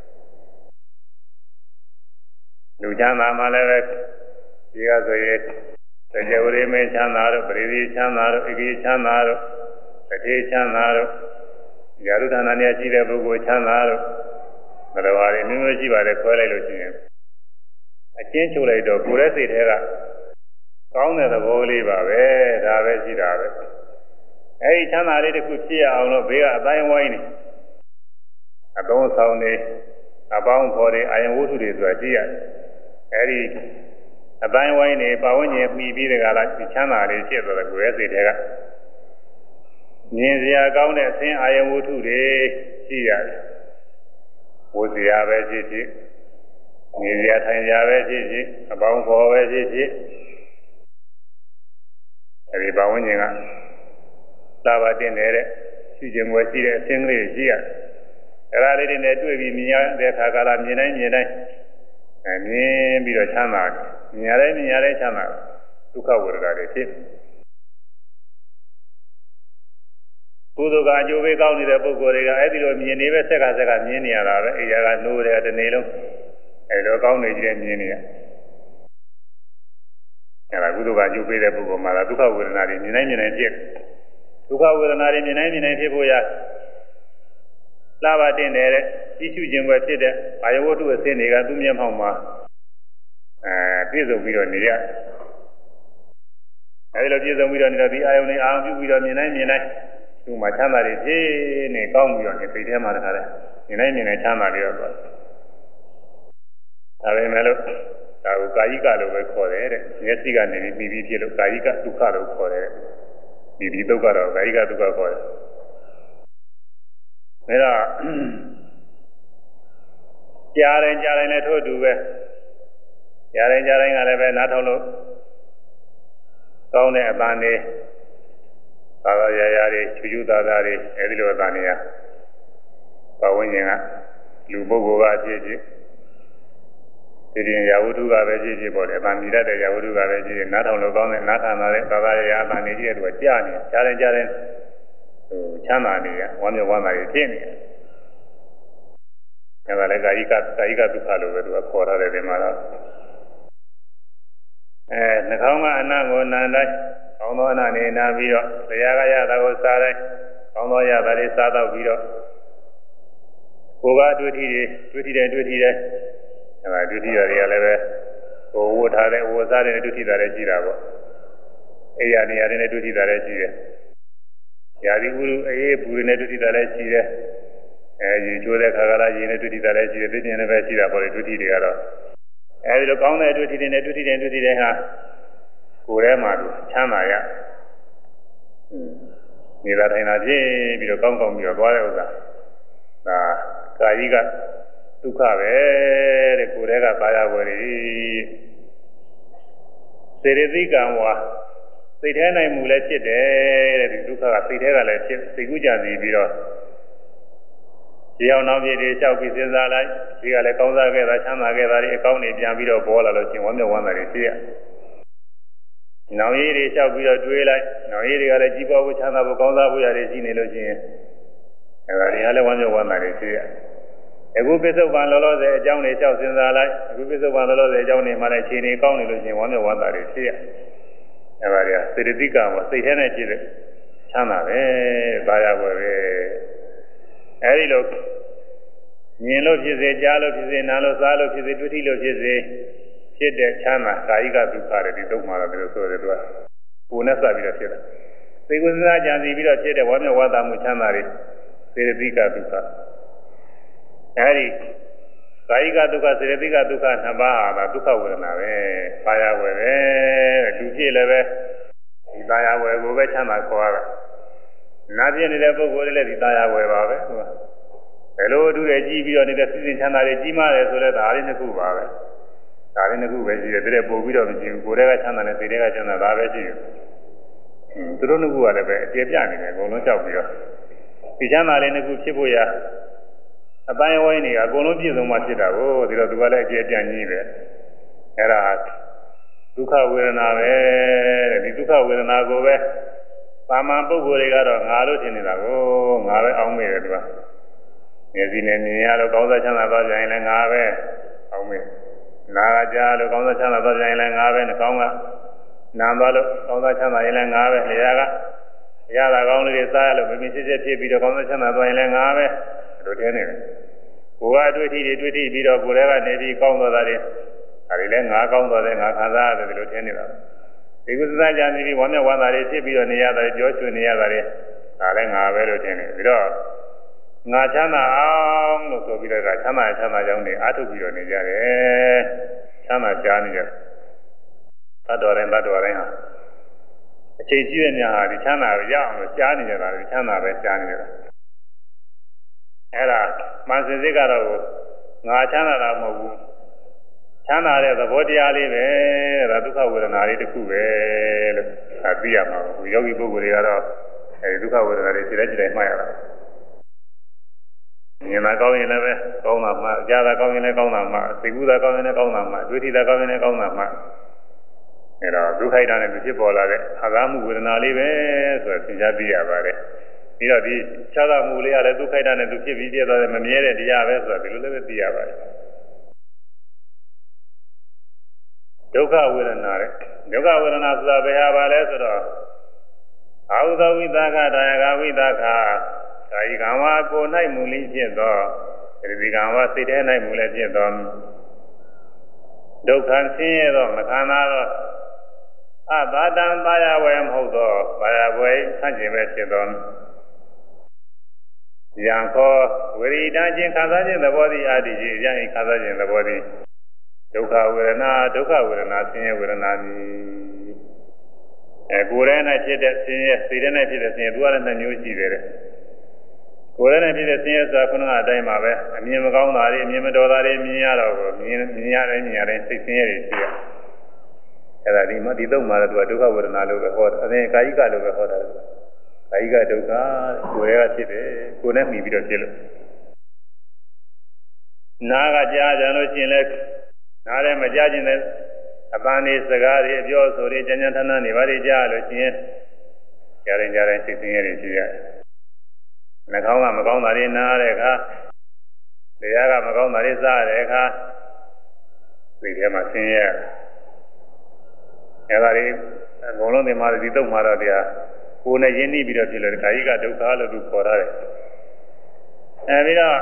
လူချမ်းသာမှလည်းပဲဒီကဆိုရင်သေဝရိမေချမ်းသာတို့ပရိသေချမ်းသာတို့ဧကိချမ်းသာတို့တထေချမ်းသာတို့ယာရုဌာနနဲ့ရှိတဲ့ပုဂ္ဂိုလ်ချမ်းသာတို့ဘယ်လိုပါလဲမျိုးမျိုးရှိပါတယ်ခွဲလိုက်လို့ရှိရင်အချင်းချုပ်လိုက်တော့ကိုယ်ရဲ့စိတ်ထဲကကောင်းတဲ့သဘောလေးပါပဲဒါပဲရှိတာပဲအဲဒီချမ်းသာလေးတစ်ခုဖြစ်ရအောင်လို့ဘေးကအတိုင်းဝိုင်းနေအသုံးဆောင်နေအပေါင်းဖော်တွေအာယဝတ္ထုတွေဆိုတာကြည့်ရတယ်အဲဒီအတိုင်းဝိုင်းနေပဝန်းကျင်မှီပြီးတဲ့ကလာချမ်းသာလေးဖြစ်သွားတယ်ကိုယ်ရဲ့စိတ်ထဲကမြင်စရာကောင်းတဲ့အသင်းအာယဝတ္ထုတွေကြည့်ရတယ်ဝိဇ္ဇာပဲဖြစ်ဖြစ်မြင်စရာထိုင်စရာပဲဖြစ်ဖြစ်အပေါင်းဖော်ပဲဖြစ်ဖြစ်အဲဒီပဝန်းကျင်ကသာဝတင်နေတဲ့ရှိခြင်းဝယ်ရှိတဲ့အသင်းကလေးကြည့်ရတယ်အဲ့ဒါလေးတွေနဲ့တွေ့ပြီးမြင်ရတဲ့အခါကလာမြင်တိုင်းမြင်တိုင်းအဲမြင်ပြီးတော့ချမ်းသာတယ်မြင်ရတိုင်းမြင်ရတိုင်းချမ်းသာတယ်ဒုက္ခဝေဒနာတွေဖြစ်ကုသိုလ်ကအကျိုးပေးကောင်းနေတဲ့ပုဂ္ဂိုလ်တွေကအဲ့ဒီလိုမြင်နေပဲဆက်ကဆက်ကမြင်နေရတာပဲအိယာကနိုးတယ်တနေ့လုံးအဲ့လိုကောင်းနေကြတဲ့မြင်နေရအဲ့ဒါကုသိုလ်ကအကျိုးပေးတဲ့ပုဂ္ဂိုလ်မှာဒုက္ခဝေဒနာတွေမြင်တိုင်းမြင်တိုင်းဖြစ်ဒုက္ခဝေဒနာတွေမြင်တိုင်းမြင်တိုင်းဖြစ်ဖို့ရလာပါတင်တယ်တဲ့ကြီးစုခြင်းပဲဖြစ်တဲ့အာယဝတ္ထုအစင်းတွေကသူ့မျက်မှောက်မှာအဲပြည့်စုံပြီးတော့နေရအဲဒီလိုပြည့်စုံပြီးတော့နေတော့ဒီအာယုန်တွေအာရုံပြုပြီးတော့မြင်တိုင်းမြင်တိုင်းသူ့မှာချမ်းသာတွေဖြစ်နေကောင်းပြီးတော့နေစိတ်ထဲမှာတခါတည်းမြင်တိုင်းမြင်တိုင်းချမ်းသာတွေတော့သွားဒါပေမဲ့လို့ဒါကိုကာယိကလို့ပဲခေါ်တယ်တဲ့မျက်စိကနေပြီးပြီးဖြစ်လို့ကာယိကဒုက္ခလို့ခေါ်တယ်ဒီဒီဒုက္ခတော့ကာယိကဒုက္ခခေါ်တယ်အဲဒါကြားတိုင်းကြားတိုင်းလည်းထို့အတူပဲကြားတိုင်းကြားတိုင်းကလည်းပဲနားထောင်လို့ကောင်းတဲ့အပန်းတွေသာသာရာရာတွေချူချူသာသာတွေအဲဒီလိုအပန်းတွေကပဝန်းကျင်ကလူပုဂ္ဂိုလ်ကဖြစ်ဖြစ်ဒီရင်ရာဝတ္ထုကပဲဖြစ်ဖြစ်ပေါ့လေအပန်းမြည်တတ်တဲ့ရာဝတ္ထုကပဲဖြစ်ဖြစ်နားထောင်လို့ကောင်းတဲ့နားခံတဲ့သာသာရာရာအပန်းတွေကြီးတဲ့သူကကြားနေကြားတိုင်းကြားတိုင်းဟိုချမ်းသာနေရဝမ်းမြောက်ဝမ်းသာရဖြစ်နေတယ်။ဒါကလည်းကာယိကကာယိကဒုက္ခလို့ပဲသူကခေါ်ထားတယ်ဒီမှာတော့အဲနှာခေါင်းကအနံ့ကိုနာတိုင်းကောင်းသောအနံ့နေနာပြီးတော့တရားကရတာကိုစားတိုင်းကောင်းသောရတာလေးစားတော့ပြီးတော့ကိုယ်ကတွေ့ထီတွေတွေ့ထီတယ်တွေ့ထီတယ်အဲဒါတွေ့ထီတွေကလည်းပဲကိုယ်ဝတ်ထားတဲ့ဝတ်စားတဲ့တွေ့ထီတာလည်းရှိတာပေါ့အိယာနေရာတွေနဲ့တွေ့ထီတာလည်းရှိတယ်ယာဒီဥရုအေးပူရနဲ့တွေ့ထီတာလည်းရှိတယ်အဲဒီချိုးတဲ့ခါကလာရေနဲ့တွေ့ထီတာလည်းရှိတယ်သိကျင်လည်းပဲရှိတာပေါ့လေတွေ့ထီတွေကတော့အဲဒီလိုကောင်းတဲ့တွေ့ထီတွေနဲ့တွေ့ထီတယ်တွေ့ထီတယ်ဟာကိုယ်ထဲမှာသူချမ်းသာရနေတာထိုင်တာဖြစ်ပြီးတော့ကောင်းကောင်းပြီးတော့သွားတဲ့ဥစ္စာဒါကာယိကဒုက္ခပဲတဲ့ကိုယ်ထဲကပါရဝယ်တွေစေရတိကံဝါစိတ်ထဲနိုင်မှုလည်းဖြစ်တယ်တဲ့ဒီဒုက္ခကစိတ်ထဲကလည်းဖြစ်စိတ်ကူးကြစီပြီးတော့ဒီအောင်နောက်ပြည့်တွေလျှောက်ပြီးစဉ်းစားလိုက်ဒီကလည်းကောင်းစားခဲ့တာချမ်းသာခဲ့တာတွေအကောင်းတွေပြန်ပြီးတော့ပေါ်လာလို့ရှင်ဝမ်းမြောက်ဝမ်းသာတွေရှိရနောင်ရည်တွေလျှောက်ပြီးတော့တွေးလိုက်နောင်ရည်တွေကလည်းကြီးပွားဖို့ချမ်းသာဖို့ကောင်းစားဖို့ရတယ်ရှိနေလို့ရှိရင်အဲဒါတွေကလည်းဝမ်းမြောက်ဝမ်းသာတွေရှိရအခုပစ္စုပန်လောလောဆယ်အကြောင်းတွေလျှောက်စဉ်းစားလိုက်အခုပစ္စုပန်လောလောဆယ်အကြောင်းတွေမှလည်းခြေနေကောင်းနေလို့ရှိရင်ဝမ်းမြောက်ဝမ်းသာတွေရှိရအဲဒါတွေကစေတသိက်ကမှာစိတ်ထဲနဲ့ရှိတဲ့ချမ်းသာပဲဘာရွယ်ပဲအဲဒီလိုမြင်လို့ဖြစ်စေကြားလို့ဖြစ်စေနားလို့စားလို့ဖြစ်စေတွေ့ထိလို့ဖြစ်စေဖြစ်တဲ့ချမ်းသာကာယကဒုက္ခတွေဒီသုံးမှာတော့ဒီလိုဆိုတယ်သူကကိုယ်နဲ့စပြီးတော့ဖြစ်တာသိကုသနာကြံစီပြီးတော့ဖြစ်တဲ့ဝမ်းမြောက်ဝမ်းသာမှုချမ်းသာတွေစေတသိကဒုက္ခအဲဒီကာယကဒုက္ခစေတသိကဒုက္ခနှစ်ပါးဟာဒုက္ခဝေဒနာပဲပါရဝယ်ပဲလူဖြစ်လည်းပဲဒီပါရဝယ်ကိုပဲချမ်းသာခေါ်ရတာနာဖြစ်နေတဲ့ပုဂ္ဂိုလ်တွေလည်းဒီပါရဝယ်ပါပဲသူကဘယ်လိုအတူတည်းကြည့်ပြီးတော့နေတဲ့စိစဉ်ချမ်းသာတွေကြီးမားတယ်ဆိုလဲဒါလေးနှစ်ခုပါပဲဒါလေးနှစ်ခုပဲရှိတယ်တည်းပို့ပြီးတော့မရှိဘူးကိုယ်တည်းကချမ်းသာတယ်စိတ်တည်းကချမ်းသာဒါပဲရှိတယ်သူတို့နှစ်ခုကလည်းပဲအကျေပြနေတယ်အကုန်လုံးကြောက်ပြီးတော့ဒီချမ်းသာလေးနှစ်ခုဖြစ်ဖို့ရအပိုင်းဝိုင်းတွေကအကုန်လုံးပြည့်စုံမှဖြစ်တာကိုဒီတော့သူကလည်းအကျေပြန့်ကြီးပဲအဲ့ဒါဒုက္ခဝေဒနာပဲတဲ့ဒီဒုက္ခဝေဒနာကိုပဲပါမန်ပုဂ္ဂိုလ်တွေကတော့ငါလို့ထင်နေတာကိုငါပဲအောင်းမိတယ်သူကမျက်စိနဲ့မြင်ရလို့ကောင်းစားချမ်းသာသွားကြရင်လည်းငါပဲအောင်းမိနားကကြားလို့ကောင်းစားချမ်းသာသွားကြရင်လည်းငါပဲနှာခေါင်းကနားသွားလို့ကောင်းစားချမ်းသာရင်လည်းငါပဲလျှာကရတာကောင်းလေးတွေစားရလို့မမြင်စစ်စစ်ဖြစ်ပြီးတော့ကောင်းစားချမ်းသာသွားရင်လည်းငါပဲတို့ထင်းနေတယ်ကိုယ်ကအတွေ့အထိတွေတွေ့ထိပြီးတော့ကိုယ်တည်းကနေပြီးကောင်းသွားတာတွေဒါတွေလည်းငါကောင်းသွားတယ်ငါခံစားရတယ်လို့ထင်နေတာဒီကုသဇာကြံပြီးဝမ်းမြောက်ဝမ်းသာတွေဖြစ်ပြီးတော့နေရတာကြောရွှင်နေရတာတွေဒါလည်းငါပဲလို့ထင်နေပြီးတော့ငါချမ်းသာအောင်လို့ဆိုပြီးတော့ကချမ်းသာချမ်းသာကြောင်းတွေအားထုတ်ပြီးတော့နေကြတယ်ချမ်းသာကြားနေကြသတ္တဝါတိုင်းသတ္တဝါတိုင်းဟာအချိန်ရှိတဲ့ညဟာဒီချမ်းသာကိုရအောင်လို့ကြားနေကြတာဒီချမ်းသာပဲကြားနေကြတာအဲ့ဒါမန်စင်စစ်ကတော့ငါချမ်းသာတာမဟုတ်ဘူးချမ်းသာတဲ့သဘောတရားလေးပဲဒါဒုက္ခဝေဒနာလေးတစ်ခုပဲလို့ဒါသိရမှာဘူးယောဂီပုဂ္ဂိုလ်တွေကတော့အဲဒီဒုက္ခဝေဒနာတွေခြေလိုက်ခြေလိုက်မှတ်ရတာမြင်တာကောင်းရင်လည်းပဲကောင်းတာမှကြားတာကောင်းရင်လည်းကောင်းတာမှသိကူတာကောင်းရင်လည်းကောင်းတာမှတွေ့ထိတာကောင်းရင်လည်းကောင်းတာမှအဲတော့ဒုက္ခိတနဲ့ဖြစ်ပေါ်လာတဲ့အာဂမှုဝေဒနာလေးပဲဆိုတော့သင်ကြားသိရပါတယ်ပြီးတော့ဒီခြားသာမှုလေးကလည်းဒုက္ခိတနဲ့သူဖြစ်ပြီးပြည့်သွားတယ်မမြဲတဲ့တရားပဲဆိုတော့ဒီလိုလည်းသိရပါတယ်ဒုက္ခဝေဒနာတဲ့ဒုက္ခဝေဒနာဆိုတာဘယ်ဟာပါလဲဆိုတော့အာဟုသောဝိသကဒါယကဝိသကကာယကံဝါကို၌မူလိဖြစ်သောဒီကံဝါစိတ်ထဲ၌မူလည်းဖြစ်သောဒုက္ခဆင်းရဲသောမခန္ဓာသောအဘာတံပါရဝေမဟုတ်သောပါရဝေဆန့်ကျင်ပဲဖြစ်သောယံခောဝိရိဒခြင်းခံစားခြင်းသဘောသည်အာတိကြီးယံဤခံစားခြင်းသဘောသည်ဒုက္ခဝေဒနာဒုက္ခဝေဒနာဆင်းရဲဝေဒနာမျိုးအဲကိုယ်ထဲ၌ဖြစ်တဲ့ဆင်းရဲစိတ်ထဲ၌ဖြစ်တဲ့ဆင်းရဲသူကလည်းနှစ်မျိုးရှိတယ်ကိုယ်ထဲ၌ဖြစ်တဲ့ဆင်းရဲဆိုတာခုနကအတိုင်းပါပဲအမြင်မကောင်းတာတွေအမြင်မတော်တာတွေမြင်ရတော့ကိုမြင်မြင်ရတိုင်းမြင်ရတိုင်းစိတ်ဆင်းရဲတွေရှိရအဲဒါဒီမှာဒီတော့မှာတော့သူကဒုက္ခဝေဒနာလို့ပဲဟောတယ်အဲကာယကလို့ပဲဟောတာကာယကဒုက္ခကိုယ်ထဲကဖြစ်တယ်ကိုယ်နဲ့မှီပြီးတော့ဖြစ်လို့နာကကြားကြလို့ရှိရင်လည်းနားလည်းမကြားခြင်းနဲ့အပန်းလေးစကားတွေအပြောဆိုတွေကြံ့ကြံ့ထန်းထန်းနေပါလေကြားလို့ရှိရင်ကြားရင်ကြားရင်စိတ်ဆင်းရဲတွေရှိရတယ်နှာခေါင်းကမကောင်းတာတွေနားတဲ့အခါလျှာကမကောင်းတာတွေစားတဲ့အခါစိတ်ထဲမှာဆင်းရဲအဲဒါတွေအကုန်လုံးဒီမှာဒီတော့မှာတော့တရားကိုယ်နဲ့ရင်းနှီးပြီးတော့ဖြစ်လို့ကာယကဒုက္ခလို့သူခေါ်ထားတယ်အဲပြီးတော့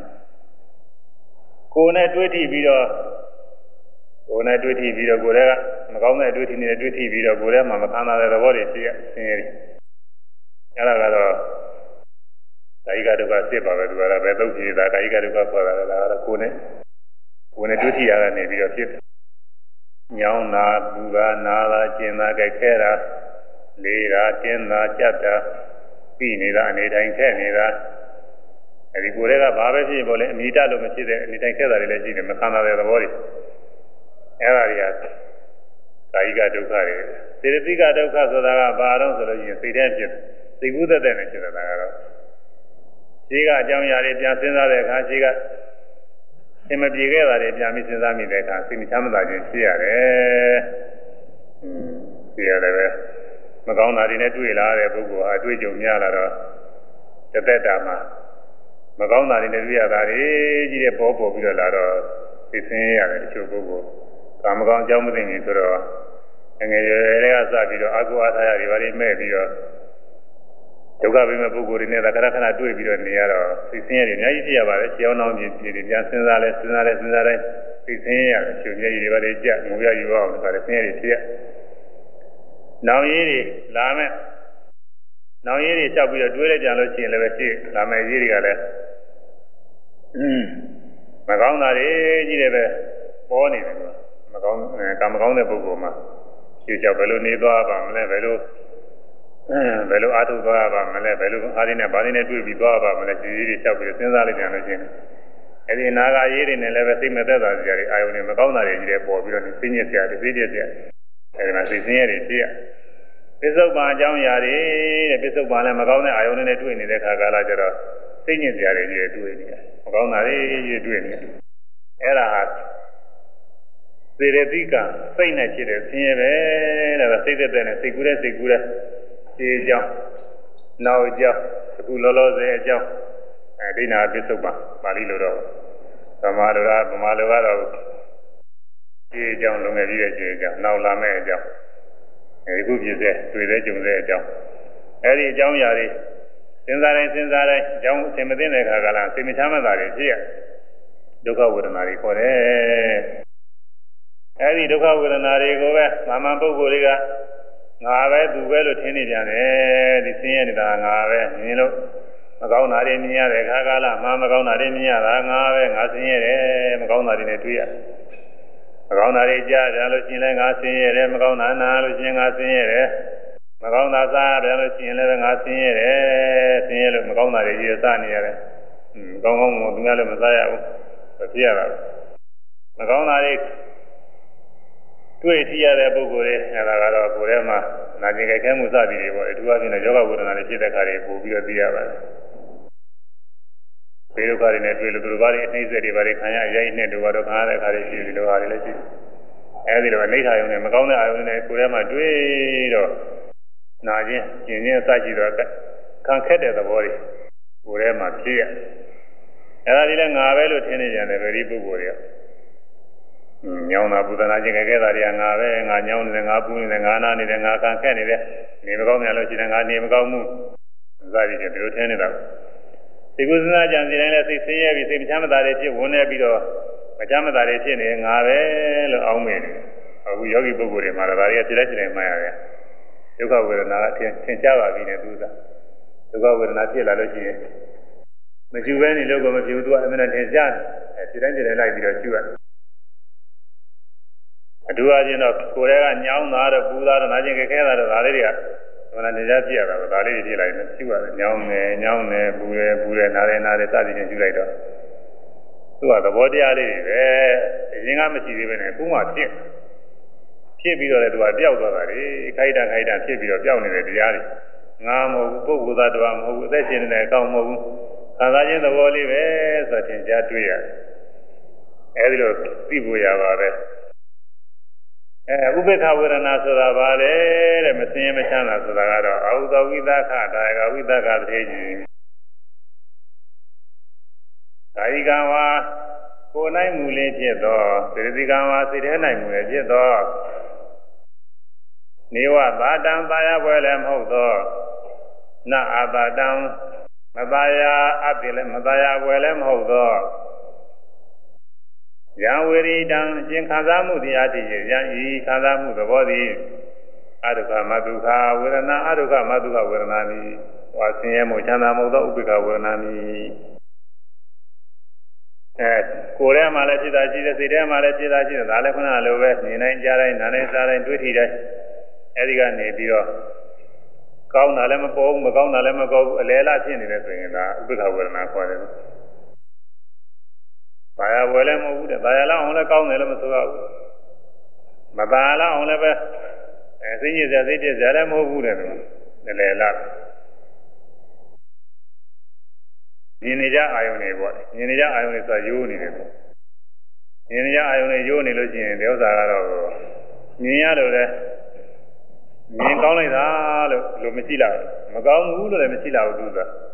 ကိုယ်နဲ့တွေ့ထိပြီးတော့ကိုယ်နဲ့တွေ့ထိပြီးတော့ကိုယ်ထဲကမကောင်းတဲ့တွေ့ထိနေတဲ့တွေ့ထိပြီးတော့ကိုယ်ထဲမှာမခံနိုင်တဲ့သဘောတွေရှိရဆင်းရဲတယ်အဲဒါကတော့ကာယကဒုက္ခဖြစ်ပါပဲသူကလည်းပဲသုတ်ဖြစ်တာကာယကဒုက္ခခေါ်တာလည်းဒါကတော့ကိုယ်နဲ့ကိုယ်နဲ့တွေ့ထိရတာနေပြီးတော့ဖြစ်တယ်ညောင်းတာပူတာနာတာကျင်တာကြိုက်ခဲတာလေးတာတင်းတာကြက်တာပြီးနေတာအနေတိုင်းခဲနေတာအဲဒီကိုယ်တွေကဘာပဲဖြစ်ပေါ်လဲအမိတလို့မဖြစ်တဲ့အနေတိုင်းခဲတာတွေလည်းရှိတယ်မခံနိုင်တဲ့သဘောတွေအဲဒါတွေကကာယကဒုက္ခတွေစေတသိကဒုက္ခဆိုတာကဘာတော့ဆိုလို့ရှိရင်စိတ်ထဲဖြစ်စိတ်ကူးသက်တဲ့နဲ့ဖြစ်တာကတော့ရှိကအကြောင်းအရာတွေပြန်စဉ်းစားတဲ့အခါရှိကအင်မပြေခဲ့တာတွေပြန်ပြီးစဉ်းစားမိတဲ့အခါစိတ်မချမ်းသာခြင်းဖြစ်ရတယ်။อืมဖြစ်ရတယ်ပဲမကောင်းတာတွေနဲ့တွေ့လာတဲ့ပုဂ္ဂိုလ်ဟာအတွေ့အကြုံများလာတော့တစ်သက်တာမှာမကောင်းတာတွေနဲ့တွေ့ရတာတွေကြီးတဲ့ပေါ်ပေါ်ပြီးတော့လာတော့သိစင်းရတယ်တချို့ပုဂ္ဂိုလ်ကာမကောင်းအကြောင်းမသိဘူးဆိုတော့ငယ်ရွယ်တွေကစပြီးတော့အကုအားထားရတွေဘာတွေမဲ့ပြီးတော့ဒုက္ခပိမဲ့ပုဂ္ဂိုလ်တွေနဲ့သာခဏခဏတွေ့ပြီးတော့နေရတော့သိစင်းရတယ်အများကြီးဖြစ်ရပါတယ်ခြေအောင်အောင်ပြည့်ပြည့်တွေပြန်စဉ်းစားလဲစဉ်းစားလဲစဉ်းစားတိုင်းသိစင်းရတယ်ချွေမြဲကြီးတွေဘာတွေကြက်ငိုရယူအောင်ဒါလည်းဆင်းရဲတွေဖြစ်ရနောင်ရည်တွေလာမဲ့နောင်ရည်တွေလျှောက်ပြီးတော့တွေးလိုက်ကြလို့ရှိရင်လည်းပဲရှိလာမဲ့ရည်တွေကလည်းမကောင်းတာတွေကြီးတယ်ပဲပေါ်နေတယ်ကွာမကောင်းကံမကောင်းတဲ့ပုဂ္ဂိုလ်မှာရှင်းလျှောက်ဘယ်လိုနေသွားပါမလဲဘယ်လိုဘယ်လိုအားထုတ်သွားပါမလဲဘယ်လိုအားရင်းနဲ့ဘာရင်းနဲ့တွေ့ပြီးသွားပါမလဲရှင်းရည်တွေလျှောက်ပြီးစဉ်းစားလိုက်ကြလို့ရှိရင်အဲ့ဒီနာဂရည်တွေနဲ့လည်းပဲစိတ်မသက်သာစရာတွေအာယုန်တွေမကောင်းတာတွေကြီးတယ်ပေါ်ပြီးတော့သိညစ်စရာတွေသိညစ်စရာအဲဒီမှာစိတ်ဆင်းရဲတွေဖြစ်ရပစ္စုပန်အကြောင်းအရာတွေတဲ့ပစ္စုပန်လည်းမကောင်းတဲ့အာယုန်တွေနဲ့တွေ့နေတဲ့ခါကာလကျတော့သိညစ်စရာတွေကြီးတွေ့နေတယ်မကောင်းတာတွေကြီးတွေ့နေတယ်အဲ့ဒါဟာစေရတိကစိတ်နဲ့ဖြစ်တဲ့ဆင်းရဲပဲတဲ့စိတ်သက်သက်နဲ့စိတ်ကူးတဲ့စိတ်ကူးတဲ့ခြေအကြောင်းနောက်အကြောင်းအခုလောလောဆယ်အကြောင်းအဲဒိဋ္ဌာပစ္စုပန်ပါဠိလိုတော့ဗမာလိုကဗမာလိုကတော့ခြေအကြောင်းလုံငယ်ကြီးတဲ့ခြေအကြောင်းနောက်လာမဲ့အကြောင်းအဲဒီခုဖြစ်တဲ့တွေ့တဲ့ကြုံတဲ့အကြောင်းအဲဒီအကြောင်းအရာတွေစဉ်းစားတိုင်းစဉ်းစားတိုင်းအကြောင်းအင်မသိတဲ့ခါကလာစိတ်မချမ်းသာတွေဖြစ်ရဒုက္ခဝေဒနာတွေခေါ်တယ်အဲဒီဒုက္ခဝေဒနာတွေကိုပဲမာမန်ပုဂ္ဂိုလ်တွေကငါပဲသူပဲလို့ထင်နေကြတယ်ဒီဆင်းရဲနေတာငါပဲမြင်လို့မကောင်းတာတွေမြင်ရတဲ့ခါကာလမှာမကောင်းတာတွေမြင်ရတာငါပဲငါဆင်းရဲတယ်မကောင်းတာတွေနဲ့တွေ့ရမကောင်းတာတွေကြားတယ်လို့ရှိရင်လည်းငါဆင်းရဲတယ်မကောင်းတာနားလို့ရှိရင်ငါဆင်းရဲတယ်မကောင်းတာစားတယ်လို့ရှိရင်လည်းငါဆင်းရဲတယ်ဆင်းရဲလို့မကောင်းတာတွေကြီးစားနေရတယ်ဟွန်းကောင်းကောင်းသူများလည်းမစားရဘူးဖြစ်ရတာမကောင်းတာတွေတွေ့ထရတဲ့ပုဂ္ဂိုလ်တွေအဲဒါကတော့ကိုယ်ထဲမှာနာကျင်ကြိုက်ခဲမှုစသည်တွေပေါ့အထူးအဖြင့်ယောဂဝေဒနာတွေဖြစ်တဲ့ခါတွေပို့ပြီးတော့သိရပါတယ်ဘေးဒုက္ခတွေနဲ့တွေ့လို့သူတို့ဘာတွေအနှိမ့်ဆက်တွေဘာတွေခံရရိုက်နဲ့တို့ဘာတော့ခံရတဲ့ခါတွေရှိတယ်လို့ဟာတွေလည်းရှိတယ်အဲဒီလိုအိဋ္ဌာယုံနဲ့မကောင်းတဲ့အာယုံနဲ့ကိုယ်ထဲမှာတွေ့တော့နာကျင်ကျင်ချင်းအစရှိတော့ခံခက်တဲ့သဘောတွေကိုယ်ထဲမှာဖြစ်ရအဲဒါဒီလည်းငါပဲလို့ထင်နေကြတယ်ဗေဒီပုဂ္ဂိုလ်တွေကညောင်းတာပူဇနာခြင်းကြဲတာတွေကငါပဲငါညောင်းနေတယ်ငါပူနေတယ်ငါနာနေတယ်ငါခံခက်နေတယ်နေမကောင်းတယ်လို့ရှိတယ်ငါနေမကောင်းမှုစသည်ဖြင့်ဒီလိုထင်နေတာဒီကုသနာကြံစီတိုင်းလည်းစိတ်ဆင်းရဲပြီးစိတ်မချမ်းသာတွေဖြစ်ဝင်နေပြီးတော့မချမ်းသာတွေဖြစ်နေငါပဲလို့အောင်းမိတယ်အခုယောဂီပုဂ္ဂိုလ်တွေမှာဒါတွေကစိတ်လိုက်စိတ်လိုက်မှရတယ်ဒုက္ခဝေဒနာအထင်ထင်ရှားပါပြီနဲ့သူကဒုက္ခဝေဒနာဖြစ်လာလို့ရှိရင်မရှိဘဲနေလို့ကမဖြစ်ဘူးသူကအမှန်တန်ရှားတယ်စိတ်တိုင်းစိတ်တိုင်းလိုက်ပြီးတော့ရှုရတယ်အတူအချင်းတော့ကိုယ်တည်းကညောင်းတာတော့ပူတာတော့နာကျင်ကြခဲတာတော့ဒါလေးတွေကမနာနေကြပြရတာပဲဒါလေးတွေဖြစ်လိုက်တယ်ရှုရတယ်ညောင်းတယ်ညောင်းတယ်ပူတယ်ပူတယ်နားတယ်နားတယ်စသည်ဖြင့်ရှုလိုက်တော့သူကသဘောတရားလေးတွေပဲအရင်ကမရှိသေးပဲနဲ့ခုမှဖြစ်ဖြစ်ပြီးတော့လည်းသူကပျောက်သွားတာလေခိုက်တာခိုက်တာဖြစ်ပြီးတော့ပျောက်နေတဲ့တရားတွေငါမဟုတ်ဘူးပုဂ္ဂိုလ်သားတော်မဟုတ်ဘူးအသက်ရှင်နေတဲ့အကောင်မဟုတ်ဘူးခံစားခြင်းသဘောလေးပဲဆိုတော့သင်ကြားတွေ့ရတယ်အဲဒီလိုသိဖို့ရပါပဲအဲဥပေက္ခဝေဒနာဆိုတာဘာလဲတဲ့မစင်းမချမ်းသာဆိုတာကတော့အာဟုသောဝိသခဒါယကဝိသခသေကြီးကာယကံဝါကိုယ်၌မူလေးဖြစ်သောစေတသိကံဝါစိတ်ထဲ၌မူလေးဖြစ်သောနေဝသာတံပါယပွဲလည်းမဟုတ်သောနအာသာတံမသာယာအပ်တယ်လည်းမသာယာပွဲလည်းမဟုတ်သောယံဝေရိတံအရှင်ခံစားမှုတရားတည်ရယံဤခံစားမှုသဘောသည်အဒုက္ခမဒုက္ခဝေဒနာအဒုက္ခမဒုက္ခဝေဒနာမီဟောဆင်းရဲမှုချမ်းသာမှုသောဥပေက္ခဝေဒနာမီအဲကိုယ်ထဲမှာလည်းဖြစ်တာရှိတယ်စိတ်ထဲမှာလည်းဖြစ်တာရှိတယ်ဒါလည်းခုနလိုပဲမြင်တိုင်းကြားတိုင်းနားတိုင်းစားတိုင်းတွေးထီတိုင်းအဲဒီကနေပြီးတော့ကောင်းတာလည်းမပေါ်ဘူးမကောင်းတာလည်းမကောင်းဘူးအလဲအလားဖြစ်နေတယ်ဆိုရင်ဒါဥပေက္ခဝေဒနာခေါ်တယ်ဘာယာဝယ်လည်းမဟုတ်ဘူးတဲ့ဘာယာလောက်အောင်လည်းကောင်းတယ်လည်းမဆိုရဘူးမသာလောက်အောင်လည်းပဲအဲစိတ်ညစ်စရာစိတ်ပြည့်စရာလည်းမဟုတ်ဘူးတဲ့သူလည်းလေလားမြင်နေကြအာယုန်တွေပေါ့မြင်နေကြအာယုန်တွေဆိုတာရိုးနေတယ်ပေါ့မြင်နေကြအာယုန်တွေရိုးနေလို့ရှိရင်ဒီဥစ္စာကတော့မြင်ရလို့လည်းမြင်ကောင်းလိုက်တာလို့လို့မရှိလားမကောင်းဘူးလို့လည်းမရှိလားဘူးသူ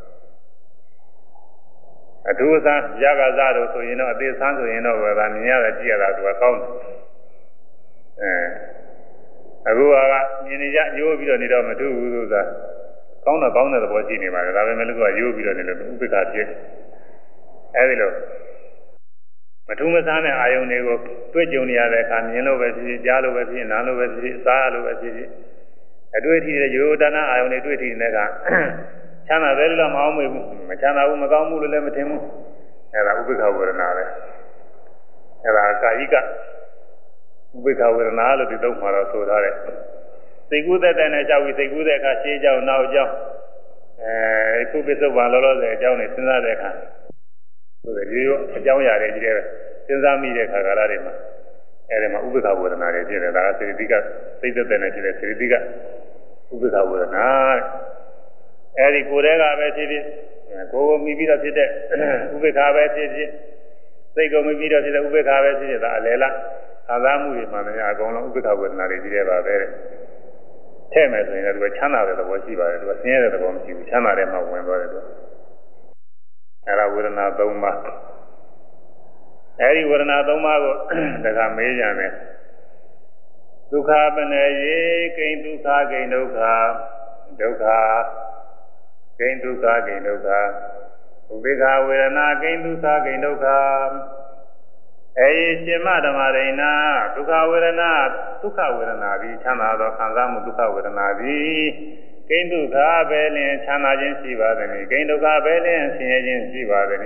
ကအထူးအစားရကစားလို့ဆိုရင်တော့အသေးဆန်းဆိုရင်တော့ဗာမြင်ရတာကြည့်ရတာသူကကောင်းတယ်အဲအခုကမြင်နေကြရိုးပြီးတော့နေတော့မထူးဘူးဆိုတာကောင်းတော့ကောင်းတဲ့သဘောရှိနေပါတယ်ဒါပေမဲ့လို့ကရိုးပြီးတော့နေလို့ဥပ္ပခါဖြစ်အဲဒီလိုမထူးမဆန်းတဲ့အာယုန်တွေကိုတွေ့ကြုံနေရတဲ့အခါမြင်လို့ပဲဖြစ်ဖြစ်ကြားလို့ပဲဖြစ်ဖြစ်နားလို့ပဲဖြစ်ဖြစ်စားလို့ပဲဖြစ်ဖြစ်အတွေ့အထိတဲ့ရိုးတနာအာယုန်တွေတွေ့ထိတဲ့အခါချမ်းသာတယ်လို့မအောင်မေဘူးမချမ်းသာဘူးမကောင်းဘူးလို့လည်းမထင်ဘူးအဲဒါဥပ္ပခါဝေဒနာပဲအဲဒါကာယိကဥပ္ပခါဝေဒနာလို့ဒီသုံးမှာတော့ဆိုထားတယ်စိတ်ကူးတဲ့တဲ့နဲ့ကြောက်ပြီးစိတ်ကူးတဲ့အခါရှေးကြောက်နောက်ကြောက်အဲခုပစ္စုပန်လောလောဆယ်အကြောင်းနဲ့စဉ်းစားတဲ့အခါဆိုတော့ရိုးရိုးအကြောင်းအရာတွေကြီးတယ်စဉ်းစားမိတဲ့ခါကာလတွေမှာအဲဒီမှာဥပ္ပခါဝေဒနာတွေဖြစ်တယ်ဒါကစေတိကစိတ်သက်တဲ့နဲ့ဖြစ်တဲ့စေတိကဥပ္ပခါဝေဒနာအဲဒီကိုယ်တည်းကပဲဖြစ်ဖြစ်ကိုယ်ကိုမိပြီးတော့ဖြစ်တဲ့ဥပ္ပခါပဲဖြစ်ဖြစ်စိတ်ကိုမိပြီးတော့ဖြစ်တဲ့ဥပ္ပခါပဲဖြစ်ဖြစ်ဒါအလယ်လားအာသာမှုတွေမှလည်းအကုန်လုံးဥပ္ပခါဝေဒနာတွေကြီးတယ်ပါပဲထဲ့မယ်ဆိုရင်လည်းသူကချမ်းသာတဲ့သဘောရှိပါတယ်သူကဆင်းရဲတဲ့သဘောမရှိဘူးချမ်းသာတဲ့မှဝင်သွားတယ်သူအဲဒါဝေဒနာ၃ပါးအဲဒီဝေဒနာ၃ပါးကိုတခါမေးကြမယ်ဒုက္ခပနေယေကိဉ္ဒုက္ခကိဉ္ဒုက္ခဒုက္ခကိဉ္ဒုက္ခကိဉ္ဒုက္ခဥပေက္ခဝေဒနာကိဉ္ဒုက္ခကိဉ္ဒုက္ခအေရှင်မဓမ္မရိဏဒုက္ခဝေဒနာဒုက္ခဝေဒနာသည်ချမ်းသာသောခံစားမှုဒုက္ခဝေဒနာသည်ကိဉ္ဒုက္ခပဲလင်ချမ်းသာခြင်းရှိပါသည်ကိဉ္ဒုက္ခပဲလင်ဆင်းရဲခြင်းရှိပါသည်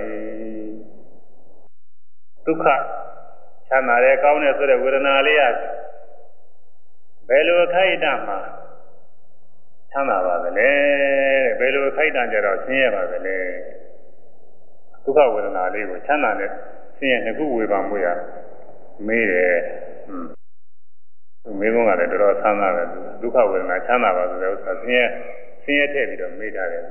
ဒုက္ခချမ်းသာတဲ့ကောင်းတဲ့ဆိုတဲ့ဝေဒနာလေးကဘယ်လိုခိုက်တမှာချမ်းသာပါသလဲတဲ့ဘယ်လိုခိုက်တကြတော့ဆင်းရဲပါသလဲဒုက္ခဝေဒနာလေးကိုချမ်းသာတဲ့ဆင်းရဲနှစ်ခုဝေဘာမွေးရမေးတယ်ဟွန်းမေးခွန်းကလည်းတော်တော်ဆန်းသားတယ်ဒုက္ခဝေဒနာချမ်းသာပါဆိုတဲ့ဥစ္စာဆင်းရဲဆင်းရဲထည့်ပြီးတော့မေးထားတယ်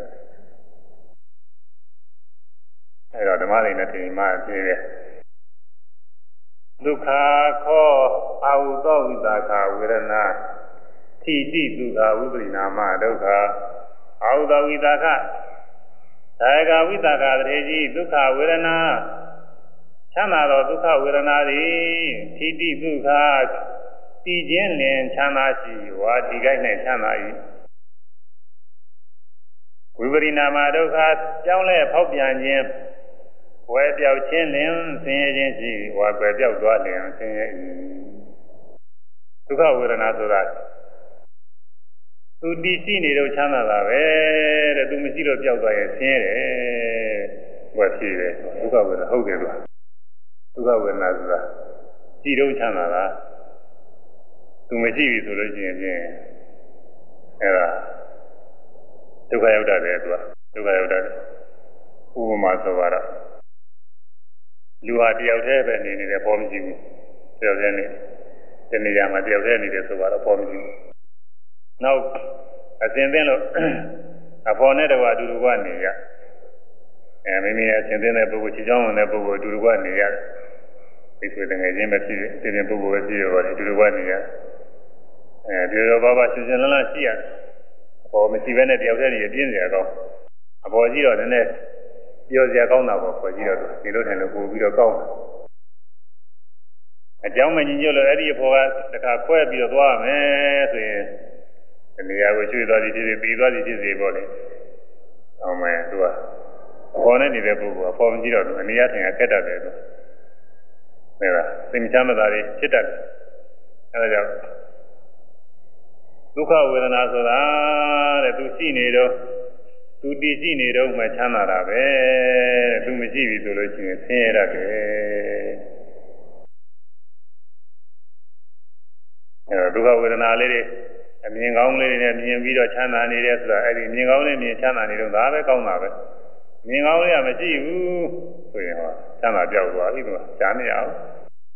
အဲတော့ဓမ္မရိနဲ့တင်မှပြေးတယ်ဒုက္ခခောအာဟုသောဝိသခဝေဒနာထိတိဒုက္ခဝိပရိနာမဒုက္ခအာဟုသောဝိသခဒါယကဝိသခတရေကြီးဒုက္ခဝေဒနာချမ်းသာသောဒုက္ခဝေဒနာသည်ထိတိဒုက္ခတည်ခြင်းလင်ချမ်းသာရှိဝါဒီကိုက်၌ချမ်းသာ၏ဝိပရိနာမဒုက္ခကြောင်းလဲဖောက်ပြန်ခြင်းဝဲပြောက်ခြင်းလင်ဆင်းရဲခြင်းရှိဝါကွယ်ပြောက်သွားလင်ဆင်းရဲ၏ဒုက္ခဝေဒနာဆိုတာသူတည်ရှိနေတော့ချမ်းသာတာပဲတဲ့သူမရှိတော့ပြောက်သွားရင်ဆင်းရဲတယ်ဟောဖြစ်တယ်ဒုက္ခဝေဒနာဟုတ်တယ်ကွာဒုက္ခဝေဒနာဆိုတာရှိတော့ချမ်းသာတာသူမရှိပြီဆိုလို့ရှိရင်ဖြင့်အဲဒါဒုက္ခရောက်တတ်တယ်သူကဒုက္ခရောက်တတ်တယ်ဥပမာဆိုတော့လူဟာတယောက်တည်းပဲနေနေတယ်ပေါ်မရှိဘူးတယောက်တည်းနေတနေရာမှာတယောက်တည်းနေတယ်ဆိုတော့ပေါ်မရှိဘူးနောက်အစဉ်သင်းလို့အဖော်နဲ့တော့အတူတူကနေရအဲမိမိရဲ့အစဉ်သင်းတဲ့ပုဂ္ဂိုလ်ချီချောင်းဝင်တဲ့ပုဂ္ဂိုလ်အတူတူကနေရတယ်ဒီဆိုတဲ့ငယ်ချင်းပဲဖြစ်ဖြစ်တဲ့ပုဂ္ဂိုလ်ပဲဖြစ်ရောအတူတူကနေရတယ်အဲပြေရောဘာဘာရှင်ရှင်လန်းလန်းရှိရတယ်အဖော်မရှိဘဲနဲ့တယောက်တည်းနေပြင်းစရာကောင်းအဖော်ကြီးတော့နည်းနည်းပြောစရာကောင်းတာပေါ့ဖွဲ့ကြည့်တော့ဒီလိုထိုင်လို့ပို့ပြီးတော့ကောင်းတယ်အကြောင်းမညင်ညွတ်လို့အဲ့ဒီအဖော်ကတခါခွဲပြီးတော့သွားမယ်ဆိုရင်ဒီနေရာကိုရွှေ့သွားသည်ဖြစ်ဖြစ်ပြီးသွားသည်ဖြစ်စေပေါ့လေအောင်မယ်သူကအဖော်နဲ့နေတဲ့ပုဂ္ဂိုလ်အဖော်မကြည့်တော့အနေရထိုင်ခက်တတ်တယ်သူဟဲ့လားသင်္ချမ်းမသာတွေဖြစ်တတ်တယ်အဲဒါကြောင့်ဒုက္ခဝေဒနာဆိုတာတဲ့သူရှိနေတော့သူတည်ရှိနေတော့မှချမ်းသာတာပဲသူမရှိပြီဆိုလို့ရှိရင်ဆင်းရဲရတယ်အဲဒုက္ခဝေဒနာလေးတွေအမြင်ကောင်းလေးတွေနဲ့မြင်ပြီးတော့ချမ်းသာနေတယ်ဆိုတာအဲ့ဒီမြင်ကောင်းလေးမြင်ချမ်းသာနေတော့ဒါပဲကောင်းတာပဲမြင်ကောင်းလေးကမရှိဘူးဆိုရင်ဟောချမ်းသာပြောက်သွားပြီသူကရှားမရအောင်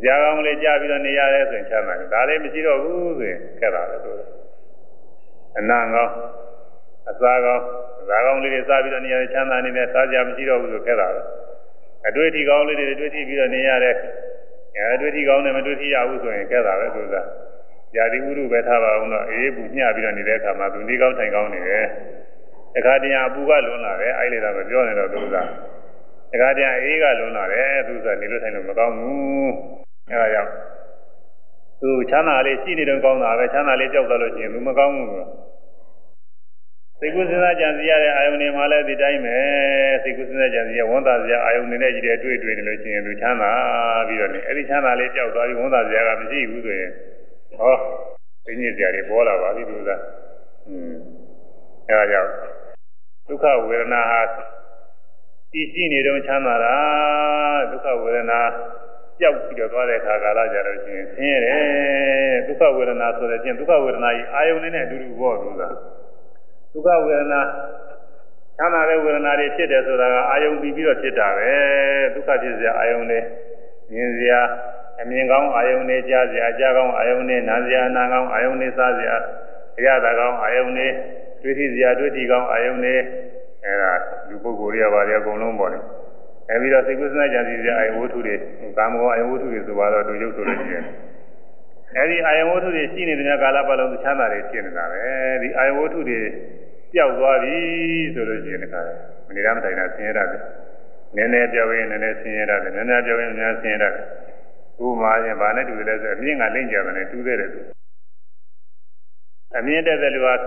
ဇာကောင်းလေးကြားပြီးတော့နေရတဲ့ဆိုရင်ချမ်းသာတယ်ဒါလည်းမရှိတော့ဘူးဆိုရင်ခက်တာပဲဆိုအနံကောင်းအစားကောင်းဇာကောင်းလေးတွေစားပြီးတော့နေရတဲ့ချမ်းသာနေတဲ့စားကြမရှိတော့ဘူးဆိုခက်တာပဲအတွေ့အထိကောင်းလေးတွေတွေ့ထိပြီးတော့နေရတဲ့အတွေ့အထိကောင်းနဲ့မတွေ့ထိရဘူးဆိုရင်ခက်တာပဲဆိုတာဇာတိဥရုပဲထားပါအောင်တော့အေးပူညှပြီးတော့နေတဲ့အခါမှာသူနေကောင်းထိုင်ကောင်းနေတယ်တခါတည်းအပူကလွန်လာတယ်အဲ့လေတော့မပြောနေတော့သူကတခါတည်းအေးကလွန်လာတယ်သူကနေလို့ထိုင်လို့မကောင်းဘူးအဲဒါကြောင့်သူချမ်းသာလေးရှိနေတော့ကောင်းတာပဲချမ်းသာလေးကြောက်သွားလို့ရှိရင်သူမကောင်းဘူးစိတ်ကူးစဉ်းစားကြံစည်ရတဲ့အာယုန်တွေမှာလည်းဒီတိုင်းပဲစိတ်ကူးစဉ်းစားကြံစည်ရဝန်တာစရာအာယုန်တွေနဲ့ကြီးတဲ့တွေ့တွေ့နေလို့ရှိရင်သူချမ်းသာပြီးတော့နေအဲ့ဒီချမ်းသာလေးကြောက်သွားပြီးဝန်တာစရာကမရှိဘူးဆိုရင်ဟောသိညစ်စရာတွေပေါ်လာပါပြီသူကอืมအဲဒါကြောင့်ဒုက္ခဝေဒနာဟာတည်ရှိနေတော့ချမ်းသာတာဒုက္ခဝေဒနာကြောက်ပြီးတော့သွားတဲ့အခါကာလကြတော့ရှင်ဆင်းရဲတယ်ဒုက္ခဝေဒနာဆိုတဲ့ချင်းဒုက္ခဝေဒနာကြီးအာယုန်နဲ့အတူတူပေါ့သူကဒုက္ခဝေဒနာချမ်းသာတဲ့ဝေဒနာတွေဖြစ်တယ်ဆိုတာကအာယုန်ပြီးပြီးတော့ဖြစ်တာပဲဒုက္ခဖြစ်စရာအာယုန်တွေမြင်စရာအမြင်ကောင်းအာယုန်တွေကြားစရာကြားကောင်းအာယုန်တွေနားစရာနားကောင်းအာယုန်တွေစားစရာအရသာကောင်းအာယုန်တွေတွေ့ထိစရာတွေ့ထိကောင်းအာယုန်တွေအဲဒါလူပုဂ္ဂိုလ်တွေကပါတယ်အကုန်လုံးပေါ့လေအဲပြီးတော့စိတ်ကူးစနာကြံစည်စရာအာယုဝတ္ထုတွေကာမဂုဏ်အာယုဝတ္ထုတွေဆိုတော့တို့ရုပ်ဆိုလို့ရှိရင်အဲဒီအာယုဝတ္ထုတွေရှိနေတဲ့ကာလပတ်လုံးချမ်းသာတွေဖြစ်နေတာပဲဒီအာယုဝတ္ထုတွေပျောက်သွားပြီဆိုလို့ရှိရင်တခါမနေရမတိုင်တာဆင်းရဲရတယ်နည်းနည်းပြောင်းရင်နည်းနည်းဆင်းရဲရတယ်နည်းနည်းပြောင်းရင်နည်းနည်းဆင်းရဲရတယ်ဥပမာရင်ဗာနဲ့တူတယ်ဆိုအမြင့်ကလိမ့်ကြတယ်နဲ့တူသေးတယ်သူအမြင့်တဲ့တဲ့လူက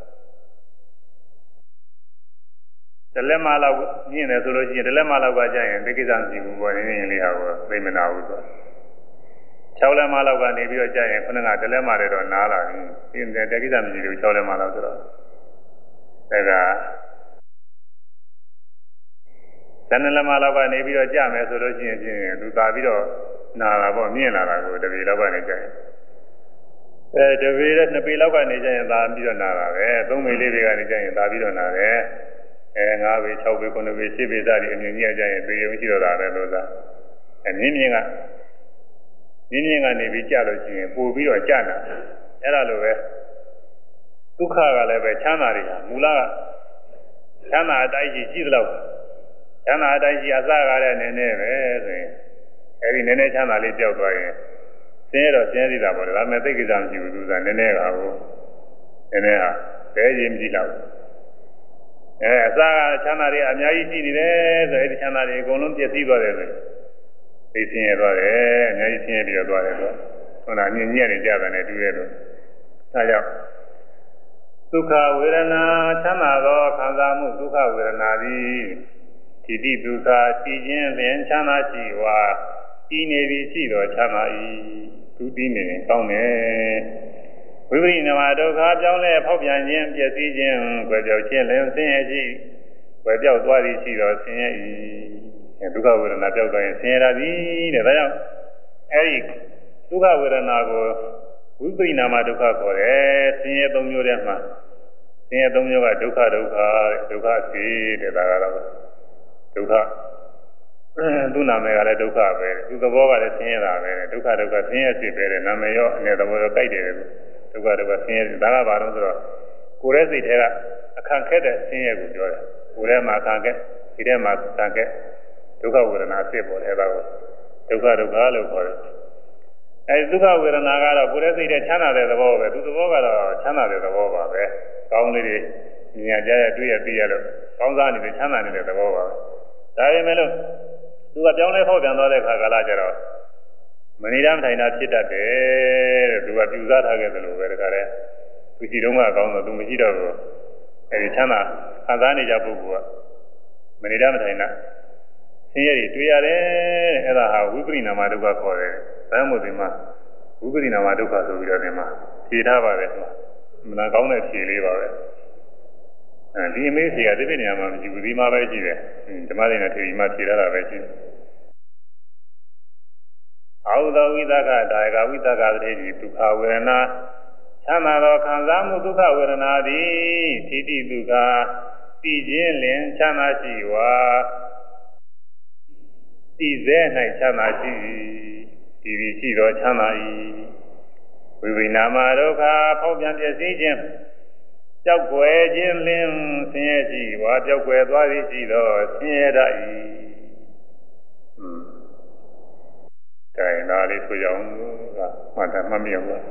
တလက်မလောက်မြင့်တယ်ဆိုလို့ရှိရင်တလက်မလောက်ကကြာရင်ဒီကိစ္စမရှိဘူးပေါ့နည်းနည်းလေးဟာကိုသိမနာဘူးဆို၆လက်မလောက်ကနေပြီးတော့ကြာရင်ခုနကတလက်မတွေတော့နားလာပြီဒီတဲ့ကိစ္စမရှိဘူး၆လက်မလောက်ဆိုတော့ဒါကဇန်နလက်မလောက်ကနေပြီးတော့ကြာမယ်ဆိုလို့ရှိရင်ဖြင့်သူသာပြီးတော့နာလာပေါ့မြင့်လာတာကိုတပေလောက်ကနေကြာရင်အဲတပေနဲ့နှစ်ပေလောက်ကနေကြာရင်သာပြီးတော့နာလာပဲသုံးပေလေးတွေကနေကြာရင်သာပြီးတော့နာတယ်အဲငါးပေ၆ပေခုနှစ်ပေရှစ်ပေစသည်အမြင်ကြီးအကြရင်ပေရုံရှိတော့တာပဲလို့သာအမြင်မြင်ကမြင်မြင်ကနေပြီးကြာလို့ရှိရင်ပို့ပြီးတော့ကြာနာအဲ့ဒါလိုပဲဒုက္ခကလည်းပဲချမ်းသာတွေဟာမူလကချမ်းသာအတိုင်းရှိရှိသလောက်ချမ်းသာအတိုင်းရှိအစကားတဲ့နည်းနည်းပဲဆိုရင်အဲ့ဒီနည်းနည်းချမ်းသာလေးကြောက်သွားရင်ဆင်းရဲတော့ဆင်းရဲသေးတာပေါ့လေဒါပေမဲ့သိကိစ္စမရှိဘူးသူကနည်းနည်းကကိုနည်းနည်းဟာဘယ်ရင်မကြည့်တော့အဲအစားကချမ်းသာတွေအများကြီးရှိနေတယ်ဆိုအဲဒီချမ်းသာတွေအကုန်လုံးပြည့်စည်သွားတယ်ဆိုသိဆင်းရဲသွားတယ်အများကြီးဆင်းရဲပြီးတော့သွားတယ်ဆိုဟုတ်လားမြင်ညက်နေကြတယ်နဲ့တူရဲလို့ဒါကြောင့်ဒုက္ခဝေဒနာချမ်းသာသောခံစားမှုဒုက္ခဝေဒနာသည်တိတိဒုက္ခတည်ခြင်းလျင်ချမ်းသာရှိဝါတည်နေပြီးရှိတော်ချမ်းသာ၏သူတည်နေရင်ကောင်းတယ်ဝိပရိနမဒုက္ခပြောင်းလဲဖောက်ပြန်ခြင်းပျက်စီးခြင်းကွယ်ပြောက်ခြင်းလည်းဆင်းရဲရှိကွယ်ပြောက်သွားသည်ရှိတော်ဆင်းရဲ၏ဒုက္ခဝေဒနာပြောက်သွားရင်ဆင်းရဲတာသည်တဲ့ဒါကြောင့်အဲဒီဒုက္ခဝေဒနာကိုဝိပရိနာမဒုက္ခခေါ်တယ်ဆင်းရဲသုံးမျိုးထဲမှာဆင်းရဲသုံးမျိုးကဒုက္ခဒုက္ခဒုက္ခစီတဲ့ဒါကတော့ဒုက္ခသူ့နာမည်ကလည်းဒုက္ခပဲသူသဘောကလည်းဆင်းရဲတာပဲဒုက္ခဒုက္ခဆင်းရဲစီပဲတဲ့နာမည်ရောအနေသဘောရောကြိုက်တယ်ဒုက္ခဒုက္ခဆင်းရဲဒါကဘာလို့ဆိုတော့ကိုယ်ရဲ့စိတ်ထဲကအခန့်ခက်တဲ့ဆင်းရဲကိုပြောတယ်ကိုယ်ထဲမှာအခန့်ခက်ဒီထဲမှာအခန့်ခက်ဒုက္ခဝေဒနာဖြစ်ပေါ်တယ်အဲဒါကိုဒုက္ခဒုက္ခလို့ခေါ်တယ်အဲဒီဒုက္ခဝေဒနာကတော့ကိုယ်ရဲ့စိတ်ထဲချမ်းသာတဲ့သဘောပဲသူသဘောကတော့ချမ်းသာတဲ့သဘောပါပဲကောင်းလေးတွေဉာဏ်ကြားရတွေ့ရသိရလို့ကောင်းစားနေတဲ့ချမ်းသာနေတဲ့သဘောပါပဲဒါပေမဲ့လို့သူကပြောင်းလဲဖောက်ပြန်သွားတဲ့ခါကာလကျတော့မနေရမထိုင်တာဖြစ်တတ်တယ်တဲ့သူကပြူစားထားခဲ့သလိုပဲတခါတည်းသူရှိတော့မှကောင်းတော့သူမရှိတော့ဘူးအဲဒီချမ်းသာခံစားနေကြပုဂ္ဂိုလ်ကမနေရမထိုင်တာဆင်းရဲတွေတွေ့ရတယ်တဲ့အဲ့ဒါဟာဝိပရိနာမဒုက္ခခေါ်တယ်ဒါမှမဟုတ်ဒီမှာဝိပရိနာမဒုက္ခဆိုပြီးတော့ဒီမှာဖြေထားပါတယ်သူကမနာကောင်းတဲ့ဖြေလေးပါပဲအဲဒီအမေးဖြေကဒီပြနေရာမှာမရှိဘူးဒီမှာပဲရှိတယ်ဓမ္မတွေနဲ့ထေရီမှာဖြေထားတာပဲရှိတယ်အာဟုသောဝိသကဒါယကဝိသကတည်းကဒုက္ခဝေဒနာချမ်းသာသောခံစားမှုဒုက္ခဝေဒနာသည်ထိတိဒုက္ခတည်ခြင်းလင်ချမ်းသာရှိဝါတည်စေ၌ချမ်းသာရှိဒီဒီရှိသောချမ်းသာ၏ဝိဝိနာမဒုက္ခဖောက်ပြန်ပြည့်စည်ခြင်းကြောက်ွယ်ခြင်းလင်းဆင်းရဲရှိဝါကြောက်ွယ်သွားသည်ရှိသောဆင်းရဲတတ်၏อืมဒါရင်ဒါလေးဆိုကြအောင်ကမှတ်တယ်မှတ်မြင်ပါ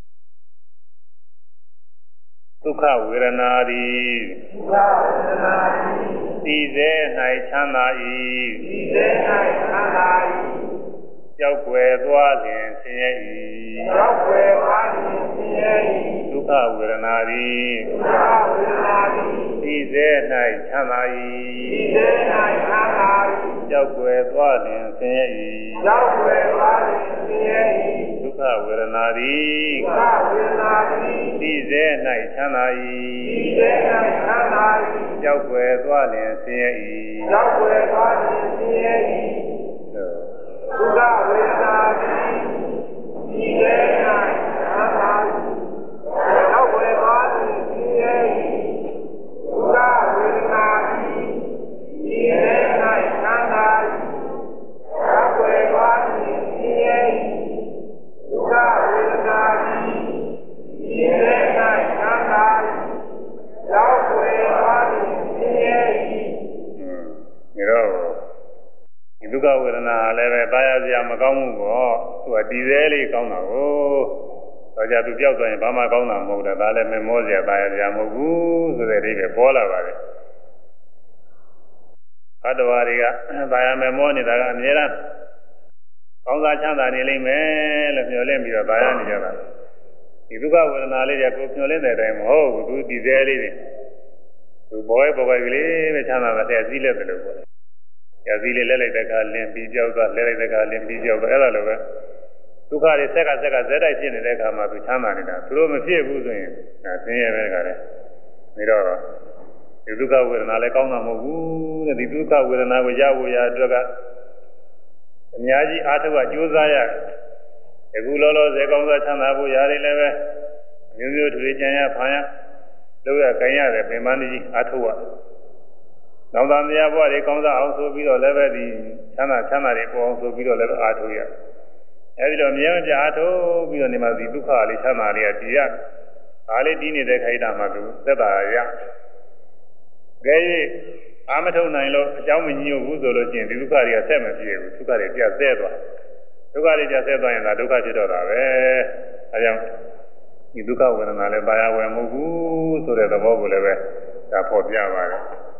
ဒုက္ခဝေဒနာသည်ဒုက္ခဝေဒနာသည်ဒီစေ၌ချမ်းသာ၏ဒီစေ၌ချမ်းသာ၏ကြောက်ွယ်သွားလျင်ဆင်းရဲ၏ကြောက်ွယ်သွားလျင်ဆင်းရဲ၏ဒုက္ခဝေဒနာသည်ဒုက္ခဝေဒနာသည်ဒီစေ၌ချမ်းသာ၏ဒီစေ၌ချမ်းသာ၏ကြောက်ွယ်သွားလျင်ဆင်းရဲ၏ကြောက်ွယ်သွားလျင်ဆင်းရဲ၏ဒုက္ခဝေဒနာသည်ဒုက္ခဝေဒနာသည်ဒီစေ၌ချမ်းသာ၏ဒီစေ၌ချမ်းသာ၏ကြောက်ွယ်သွားလျင်ဆင်းရဲ၏ကြောက်ွယ်သွားလျင်ဆင်းရဲ၏ဒုက္ခဝေဒနာသည်ဒီစေ၌ချမ်းသာ၏ကြောက်ွယ်သွားလျင်ဆင်းရဲ၏ဒုက္ခဝေဒနာသည်ဒီစေ၌ချမ်းသာ၏ကြောက်ွယ်သွားလျင်ဆင်းရဲ၏ဒုက္ခဝေဒနာသည်ဒီစေ၌ချမ်းသာ၏ကြောက်ွယ်သွားလျင်ဆင်းရဲ၏ဟွန်းဒါတော့ဒီဒုက္ခဝေဒနာလည်းပဲတာယာစရာမကောင်းဘူးပေါ့သူကတည်သေးလေးကောင်းတာကိုတော့ကြသူပြောက်သွားရင်ဘာမှကောင်းတာမဟုတ်တာဒါလည်းမမောစရာတာယာစရာမဟုတ်ဘူးဆိုတဲ့အိဗယ်ပေါ်လာပါတယ်ဘတ်တော်တွေကတာယာမမောနေတာကအများအားကောင်းစားချမ်းသာနေလိမ့်မယ်လို့မျှော်လင့်ပြီးတော့တာယာနေကြတာဒီဒုက္ခဝေဒနာလေးတွေကိုမျှော်လင့်တဲ့အတိုင်းမဟုတ်ဘူးသူတည်သေးလေးတွေသူဘောရဲ့ဘောကလေးပဲချမ်းသာတဲ့စည်းလက်တယ်လို့ပြောတယ်ရာသီလေးလဲလိုက်တဲ့အခါလင်းပြီးပြောက်သွားလဲလိုက်တဲ့အခါလင်းပြီးပြောက်သွားအဲ့လိုလိုပဲဒုက္ခတွေဆက်ကဆက်ကဇက်တိုက်ဖြစ်နေတဲ့အခါမှာသူချမ်းသာနေတာသူတို့မဖြစ်ဘူးဆိုရင်ဆင်းရဲပဲကလည်းပြီးတော့ဒီဒုက္ခဝေဒနာလည်းကောင်းတာမဟုတ်ဘူးတဲ့ဒီဒုက္ခဝေဒနာကိုရဖို့ရအတွက်ကအများကြီးအားထုတ်ကကြိုးစားရအခုလောလောဆယ်ကောင်းစားချမ်းသာဖို့ရတယ်လည်းပဲမျိုးမျိုးတွေကြံရဖန်ရလုပ်ရကြင်ရတယ်ပင်မကြီးအားထုတ်ရနောက်သားများဘဝတွေကောင်းစားအောင်ဆိုပြီးတော့လည်းပဲဒီချမ်းသာချမ်းသာတွေပေါ်အောင်ဆိုပြီးတော့လည်းအားထုတ်ရအဲဒီတော့မြဲမြဲအားထုတ်ပြီးတော့နေမှာဒီဒုက္ခလေးချမ်းသာလေးကတည်ရဒါလေးတည်နေတဲ့ခိုက်တာမှသူသက်သာရကဲအာမထုတ်နိုင်လို့အကြောင်းမညို့ဘူးဆိုလို့ရှိရင်ဒီဒုက္ခတွေကဆက်မပြေဘူးဒုက္ခတွေပြတ်ဆဲသွားဒုက္ခတွေပြတ်ဆဲသွားရင်ဒါဒုက္ခဖြစ်တော့တာပဲအဲကြောင့်ဒီဒုက္ခဝေဒနာလည်းပါရဝယ်မဟုတ်ဘူးဆိုတဲ့သဘောကိုလည်းပဲဒါပေါ်ပြပါတယ်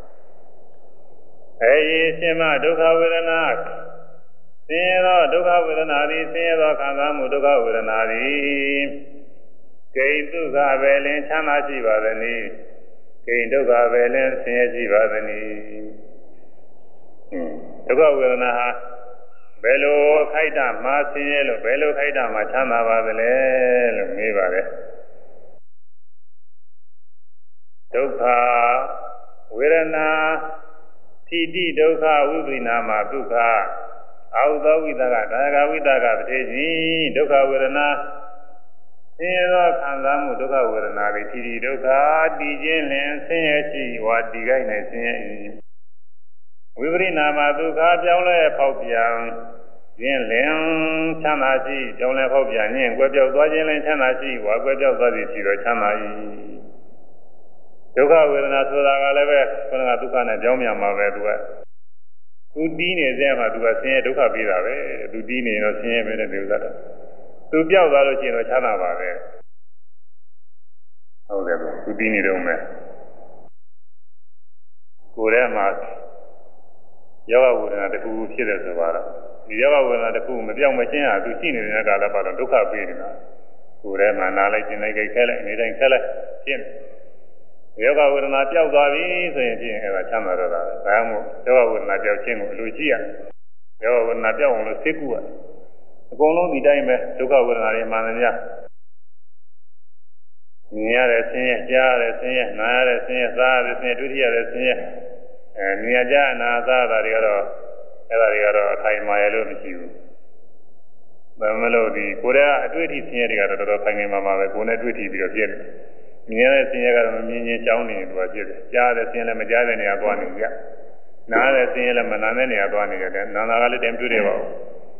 အဲဒီရှင်မဒုက္ခဝေဒနာဆင်းရဲသောဒုက္ခဝေဒနာသည်ဆင်းရဲသောခံစားမှုဒုက္ခဝေဒနာသည်ဂိတုကပဲလင်ချမ်းသာရှိပါသည်နိဂိဒုက္ခပဲလင်ဆင်းရဲရှိပါသည်နိဒုက္ခဝေဒနာဟာဘယ်လိုအခိုက်အတန့်မှာဆင်းရဲလို့ဘယ်လိုခိုက်အတန့်မှာချမ်းသာပါသလဲလို့မေးပါတယ်ဒုက္ခဝေဒနာတိတိဒုက္ခဝိပရိနာမဒုက္ခအာဟုသောဝိသကဒါယကဝိသကပတိကြီးဒုက္ခဝေဒနာဆင်းရဲသောခံစားမှုဒုက္ခဝေဒနာတွေတိတိဒုက္ခတည်ခြင်းလင်ဆင်းရဲရှိဝါတည်ခိုက်နေဆင်းရဲ၏ဝိပရိနာမဒုက္ခပြောင်းလဲဖောက်ပြန်ခြင်းလင်ချမ်းသာရှိပြောင်းလဲဖောက်ပြန်ခြင်းကွယ်ပြောက်သွားခြင်းလင်ချမ်းသာရှိဝါကွယ်ပြောက်သွားသည်ရှိတော့ချမ်းသာ၏ဒုက္ခဝေဒနာဆိုတာကလည်းပဲခန္ဓာဒုက္ခနဲ့ကြောင်းမြန်မှာပဲသူကသူတီးနေတဲ့မှာသူကဆင်းရဲဒုက္ခပြီးတာပဲသူတီးနေတော့ဆင်းရဲပဲတဲ့ဒီဥစ္စာတော့သူပြောက်သွားလို့ရှိရင်တော့ချမ်းသာပါပဲဟုတ်တယ်ဗျသူတီးနေတော့မယ်ကိုယ်ထဲမှာယောဂဝေဒနာတစ်ခုဖြစ်တယ်ဆိုတော့ဒီယောဂဝေဒနာတစ်ခုမပြောင်းမချင်းဟာသူရှိနေတဲ့ကာလပတ်တော့ဒုက္ခပြီးနေတာကိုယ်ထဲမှာနားလိုက်ကျင်လိုက်ခဲလိုက်နေတိုင်းခဲလိုက်ဖြစ်နေယောဂဝေဒနာပျောက်သွားပြီဆိုရင်ဖြင့်အဲဒါချမ်းသာတော့တာပဲဒါမှမဟုတ်ယောဂဝေဒနာပျောက်ခြင်းကိုအလိုရှိရယောဂဝေဒနာပျောက်အောင်လို့သိကူရအကုန်လုံးဒီတိုင်းပဲဒုက္ခဝေဒနာတွေမှန်တယ်များမြင်ရတဲ့ဆင်းရဲကြားရတဲ့ဆင်းရဲနားရတဲ့ဆင်းရဲစားရတဲ့ဆင်းရဲဒုတိယတဲ့ဆင်းရဲအဲမြင်ရကြအနာစားတာတွေကတော့အဲဒါတွေကတော့အထိုင်မာရလို့မရှိဘူးဒါမှမဟုတ်ဒီကိုယ်ကအတွေ့အထိဆင်းရဲတွေကတော့တော်တော်ခိုင်ခိုင်မာမာပဲကိုယ်နဲ့တွေ့ထိပြီးတော့ပြည့်တယ်မြင်ရတဲ့ဆင်းရဲကတော့မမြင်ချင်းကြောင်းနေသူကပြည့်တယ်ကြားတဲ့ဆင်းရဲလည်းမကြားတဲ့နေရာသွားနေကြနားတဲ့ဆင်းရဲလည်းမနာတဲ့နေရာသွားနေကြတယ်နာနာကလည်းတင်ပြတယ်ပါဘူး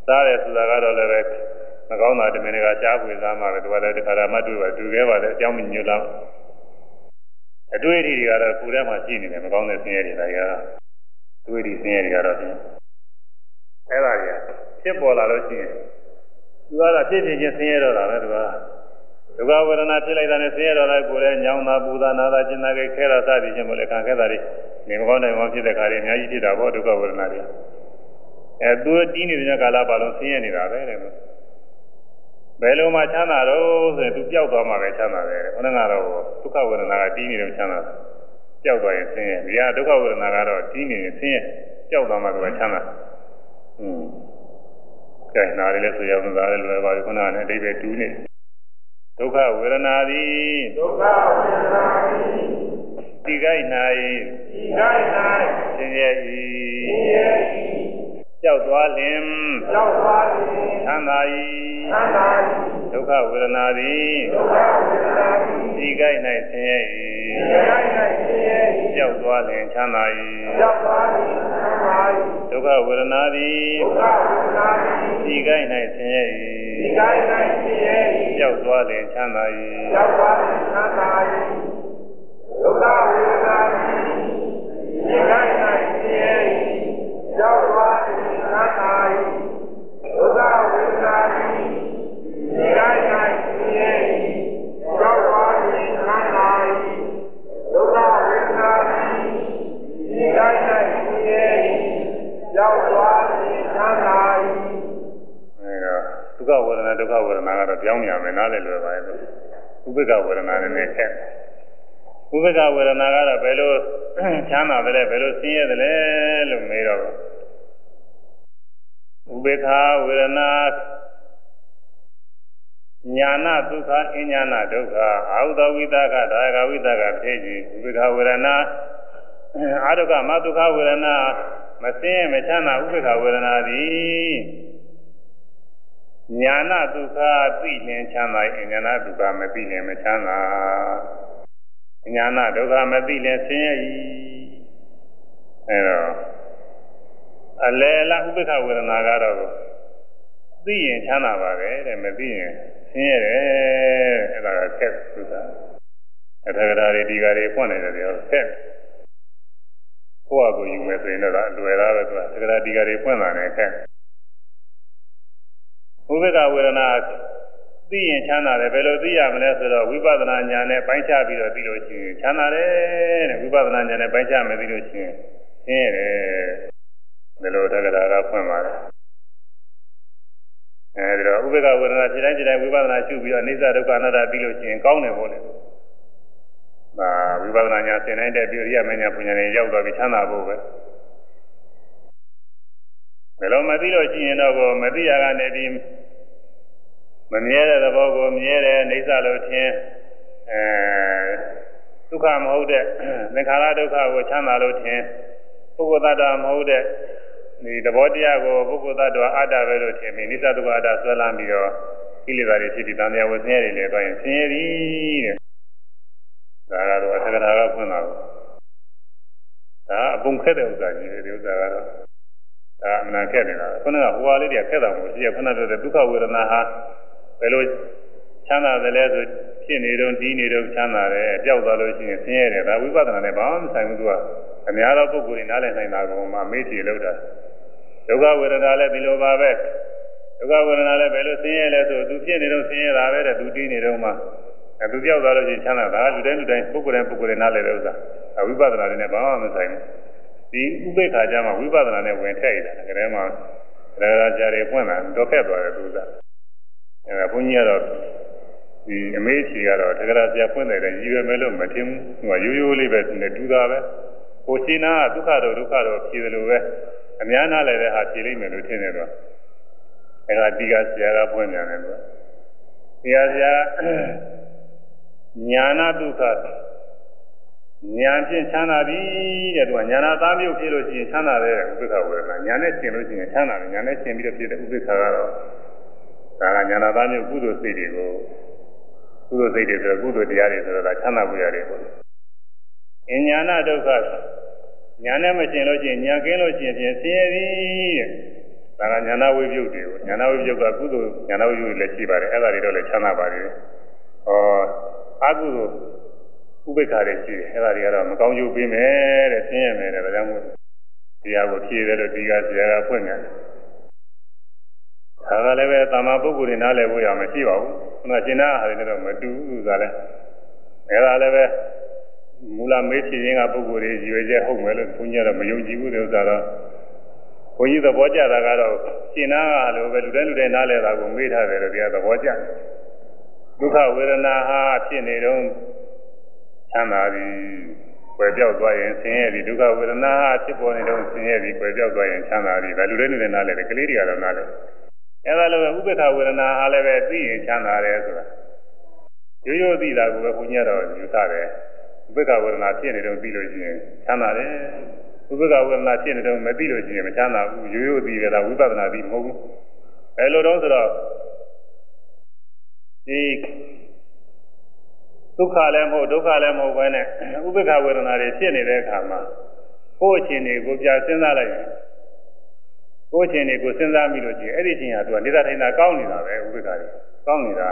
စားတယ်ဆိုတာကတော့လည်းပဲမကောင်းတာတမင်တွေကရှားပွေစားမှာပဲသူကလည်းတခါတည်းမှတွေ့ပါတူခဲ့ပါတယ်အကြောင်းမညွှန်လောက်အတွေ့အထိတွေကတော့ကိုယ်ထဲမှာရှိနေတယ်မကောင်းတဲ့ဆင်းရဲတွေဒါကြီးကအတွေ့အထိဆင်းရဲတွေကတော့ဖြင့်အဲ့ဒါကြီးဖြစ်ပေါ်လာလို့ရှိရင်သူကတော့ဖြစ်ဖြစ်ချင်းဆင်းရဲတော့တာပဲသူကဒုက္ခဝေဒနာဖြစ်လိုက်တာနဲ့ဆင်းရဲတော့လိုက်ကိုယ်လည်းညောင်းတာပူတာနာတာကျင်နာခဲ့ခဲတာစသည်ချင်းမလဲခံခဲ့တာတွေနေမကောင်းနိုင်မှဖြစ်တဲ့ခါတွေအများကြီးဖြစ်တာပေါ့ဒုက္ခဝေဒနာတွေအဲသူတီးနေတဲ့ကာလပါလုံးဆင်းရဲနေတာပဲတဲ့ဘယ်လိုမှချမ်းသာတော့ဆိုရင်သူပျောက်သွားမှပဲချမ်းသာတယ်ခொနကတော့ဒုက္ခဝေဒနာကတီးနေတယ်ချမ်းသာပျောက်သွားရင်ဆင်းရဲဒီကဒုက္ခဝေဒနာကတော့တီးနေရင်ဆင်းရဲပျောက်သွားမှသူကချမ်းသာอืมကဲနားရည်လဲဆိုရအောင်ဒါလည်းလွယ်ပါပြီခொနကလည်းအတိတ်ပဲတူးနေဒုက္ခဝေဒနာသည်ဒုက္ခဝေဒနာသည်ဒီကိုက်၌ဒီကိုက်၌ဆင်းရဲ၏ဆင်းရဲ၏ကြောက်သွားလင်ကြောက်သွားလင်ချမ်းသာ၏ချမ်းသာ၏ဒုက္ခဝေဒနာသည်ဒုက္ခဝေဒနာသည်ဒီကိုက်၌ဆင်းရဲ၏ဒီကိုက်၌ဆင်းရဲ၏ကြောက်သွားလင်ချမ်းသာ၏ကြောက်သွားလင်ချမ်းသာ၏ဒုက္ခဝေဒနာသည်ဒုက္ခဝေဒနာသည်ဒီကိုက်၌ဆင်းရဲ၏ဒီကိုက်၌ဆင်းရဲ၏ကြောက်သွားလင်ချမ်းသာ၏ကြောက်သွားလင်ချမ်းသာ၏ဒုက္ခဝေဒနာသည်ဒီကိုက်၌ဆင်းရဲ၏ကြောက်သွားလင်ချမ်းသာ၏ဒုက္ခဝေဒနာသည်ဒီကိုက်၌ဆင်းရဲ၏ကြောက်သွားလင်ချမ်းသာ၏ဒုက္ခဝေဒနာသည်ဒီကိုက်၌ဆင်းရဲ၏ကြောက်သွားလင်ချမ်းသာ၏ဒုက္ခဝေဒနာဒုက္ခဝေဒနာကတော့ပြောင်းပြန်မယ်နားလည်းလွယ်ပါရဲ့ဥပိ္ပခဝေဒနာနဲ့ခက်ဥပိ္ပခဝေဒနာကတော့ဘယ်လိုချမ်းသာတယ်လဲဘယ်လိုဆင်းရဲတယ်လဲလို့မေးတော့ဥပိ္ပခဝေဒနာညာနာဒုက္ခအညာနာဒုက္ခအာဟုသောဝိသကဒါယကဝိသကဖြစ်ကြည့်ဥပိ္ပခဝေဒနာအာဒုက္ခမဒုက္ခဝေဒနာမဆင်းရဲမချမ်းသာဥပိ္ပခဝေဒနာသည်ညာနာဒုက္ခသိလင်ချမ်းသာအညာနာဒုက္ခမသိလင်မချမ်းသာညာနာဒုက္ခမသိလင်ဆင်းရဲ၏အဲတော့အလယ်လားဥပိ္ပခဝေဒနာကတော့သိရင်ချမ်းသာပါပဲတဲ့မသိရင်ဆင်းရဲတယ်အဲဒါကခက်သုသာအထက်ကရာတွေဒီကတွေဖွင့်နေတယ်ပြောခက်ကိုယ့်အကိုယူမယ်ဆိုရင်တော့အလွယ်သားပဲသူကအထက်ကရာဒီကတွေဖွင့်လာတယ်ခက်ဥပိ္ပခဝေဒနာသိရင်ချမ်းသာတယ်ဘယ်လိုသိရမလဲဆိုတော့ဝိပဿနာဉာဏ်နဲ့ပိုင်းခြားပြီးတော့သိလို့ရှိရင်ချမ်းသာတယ်တဲ့ဝိပဿနာဉာဏ်နဲ့ပိုင်းခြားမယ်သိလို့ရှိရင်ဆင်းရဲတယ်ဒီလိုတက္ကရာကဖွင့်ပါတယ်အဲဒီတော့ဥပိ္ပခဝေဒနာခြေတိုင်းခြေတိုင်းဝိပဿနာရှုပြီးတော့အနိစ္စဒုက္ခအနတ္တသိလို့ရှိရင်ကောင်းတယ်ပေါ့လေဒါဝိပဿနာဉာဏ်သင်တိုင်းတဲ့ပြီးရိယမဉာဏ်ပညာဉာဏ်ရောက်သွားပြီးချမ်းသာဖို့ပဲဘယ်လိုမသိလို့ရှိရင်တော့မသိရကနေပြီးမမြဲတဲ့သဘောကိုမြဲတယ်အိဋ္ဌလို့ထင်အဲဒုက္ခမဟုတ်တဲ့သင်္ခါရဒုက္ခကိုချမ်းသာလို့ထင်ပုဂ္ဂိုလ်သတ္တမဟုတ်တဲ့ဒီသဘောတရားကိုပုဂ္ဂိုလ်သတ္တအတ္တပဲလို့ထင်ပြီးနိစ္စဒုက္ခအတ္တဆွဲလန်းပြီးတော့ကိလေသာတွေဖြစ်ပြီးတန်မြတ်ဝဆင်းရဲတွေလည်းတွင်ဆင်းရဲသည်တဲ့ဒါကတော့အထက်ကရာကဖွင့်တာကိုဒါအပုံခက်တဲ့ဥစ္စာကြီးတွေဒီဥစ္စာကတော့ဒါအမှန်ခက်နေတာခုနကဟိုဟာလေးတွေကခက်တာမဟုတ်ရှိရခုနကပြောတဲ့ဒုက္ခဝေဒနာဟာဘယ်လိုချမ်းသာတယ်လဲဆိုဖြစ်နေတော့ဒီနေတော့ချမ်းသာတယ်ပျောက်သွားလို့ရှိရင်ဆင်းရဲတယ်ဒါဝိပဿနာနဲ့ဘာမှမဆိုင်ဘူးသူကအများသောပုဂ္ဂိုလ်တွေနားလည်နိုင်တာကိုမှမေ့ချေလို့တာဒုက္ခဝေဒနာလည်းဒီလိုပါပဲဒုက္ခဝေဒနာလည်းဘယ်လိုဆင်းရဲလဲဆိုသူဖြစ်နေတော့ဆင်းရဲတာပဲတဲ့သူတည်နေတော့မှအဲသူပျောက်သွားလို့ရှိရင်ချမ်းသာတာလူတိုင်းလူတိုင်းပုဂ္ဂိုလ်တိုင်းပုဂ္ဂိုလ်တွေနားလည်တဲ့ဥစ္စာဝိပဿနာတွေနဲ့ဘာမှမဆိုင်ဘူးဒီဥပိ္ပခါကြမှာဝိပဿနာနဲ့ဝင်ထည့်ရတာဒါကလေးမှဒါရာကြတွေပွင့်လာတော့ခက်သွားတယ်သူကအဲဘုန်းကြီးကတော့ဒီအမေးချီကတော့တက္ကရာဆရာဖွင့်တယ်ရည်ရွယ်မယ်လို့မထင်ဘူးဟိုရိုးရိုးလေးပဲနဲ့တူတာပဲဟိုရှင်နာကဒုက္ခတော့ဒုက္ခတော့ဖြေတယ်လို့ပဲအများနာလည်းတဲ့ဟာဖြေလိမ့်မယ်လို့ထင်တယ်တော့အဲဒါဒီကဆရာကဖွင့်ပြန်တယ်သူကဆရာဆရာညာနာဒုက္ခညာဖြင့်ချမ်းသာပြီတဲ့သူကညာနာသားမျိုးဖြစ်လို့ရှိရင်ချမ်းသာတယ်ဥပိ္ပခဝေဒနာညာနဲ့ရှင်းလို့ရှိရင်ချမ်းသာတယ်ညာနဲ့ရှင်းပြီးတော့ဖြစ်တဲ့ဥပိ္ပခကတော့ဒါကညာနာသားမျိုးကုသိုလ်စိတ်တွေကိုကုသိုလ်စိတ်တွေဆိုတော့ကုသိုလ်တရားတွေဆိုတော့ဒါချမ်းသာမှုရတယ်ပေါ့အညာနာဒုက္ခညာနဲ့မရှင်းလို့ရှိရင်ညာကင်းလို့ရှိရင်ဖြင့်ဆင်းရဲသည်ဒါကညာနာဝိပယုတ်တွေကိုညာနာဝိပယုတ်ကကုသိုလ်ညာနာဝိပယုတ်လည်းရှိပါတယ်အဲ့ဒါတွေတော့လည်းချမ်းသာပါတယ်ဟောအကုသိုလ်ဥပိ္ပခါတွေရှိတယ်အဲ့ဒါတွေကတော့မကောင်းကျိုးပေးမယ်တဲ့ဆင်းရဲမယ်တဲ့ဒါကြောင့်မို့တရားကိုဖြည့်တယ်လို့ဒီကဆရာကဖွင့်တယ်ဒါကလည်းပဲတာမန်ပုဂ္ဂိုလ်တွေနားလည်ဖို့ရမရှိပါဘူးခုနရှင်းတာဟာတွေတော့မတူဘူးဆိုတာလဲအဲ့ဒါလည်းပဲမူလမေးဖြေခြင်းကပုဂ္ဂိုလ်တွေရွေချက်ဟုတ်မယ်လို့ဘုန်းကြီးကတော့မယုံကြည်ဘူးတဲ့ဥစ္စာတော့ဘုန်းကြီးသဘောကျတာကတော့ရှင်းတာကလည်းပဲလူတိုင်းလူတိုင်းနားလည်တာကိုမေးထားတယ်လို့တရားသဘောကျတယ်ဒုက္ခဝေဒနာဟာဖြစ်နေတော့ချမ်းသာသည်ပယ်ပြောက်သွားရင်ဆင်းရဲသည်ဒုက္ခဝေဒနာဟာဖြစ်ပေါ်နေတော့ဆင်းရဲသည်ပယ်ပြောက်သွားရင်ချမ်းသာသည်ဒါလူတိုင်းလူတိုင်းနားလည်တယ်ကလေးတွေကတော့နားလည်အဲ့ဒါလိုပဲဥပ္ပခဝေဒနာဟာလည်းပဲသိရင်ချမ်းသာတယ်ဆိုတာရိုးရိုးသိတာကိုပဲဘုန်းကြီးကတော့ယူဆတယ်ဥပ္ပခဝေဒနာဖြစ်နေတော့သိလို့ရှိရင်ချမ်းသာတယ်ဥပ္ပခဝေဒနာဖြစ်နေတော့မသိလို့ရှိရင်မချမ်းသာဘူးရိုးရိုးသိရတာဝိပဿနာသိမဟုတ်ဘူးအဲလိုတော့ဆိုတော့ဒီဒုက္ခလည်းမဟုတ်ဒုက္ခလည်းမဟုတ်ပဲနဲ့ဥပ္ပခဝေဒနာတွေဖြစ်နေတဲ့အခါမှာကိုယ့်အချင်းတွေကိုပြစဉ်းစားလိုက်ရင်ကိုယ့်အချင်းတွေကိုစဉ်းစားမိလို့ရှိရင်အဲ့ဒီအချင်းဟာသူကနေတာထိုင်တာကောင်းနေတာပဲဥပ္ပခတွေကောင်းနေတာ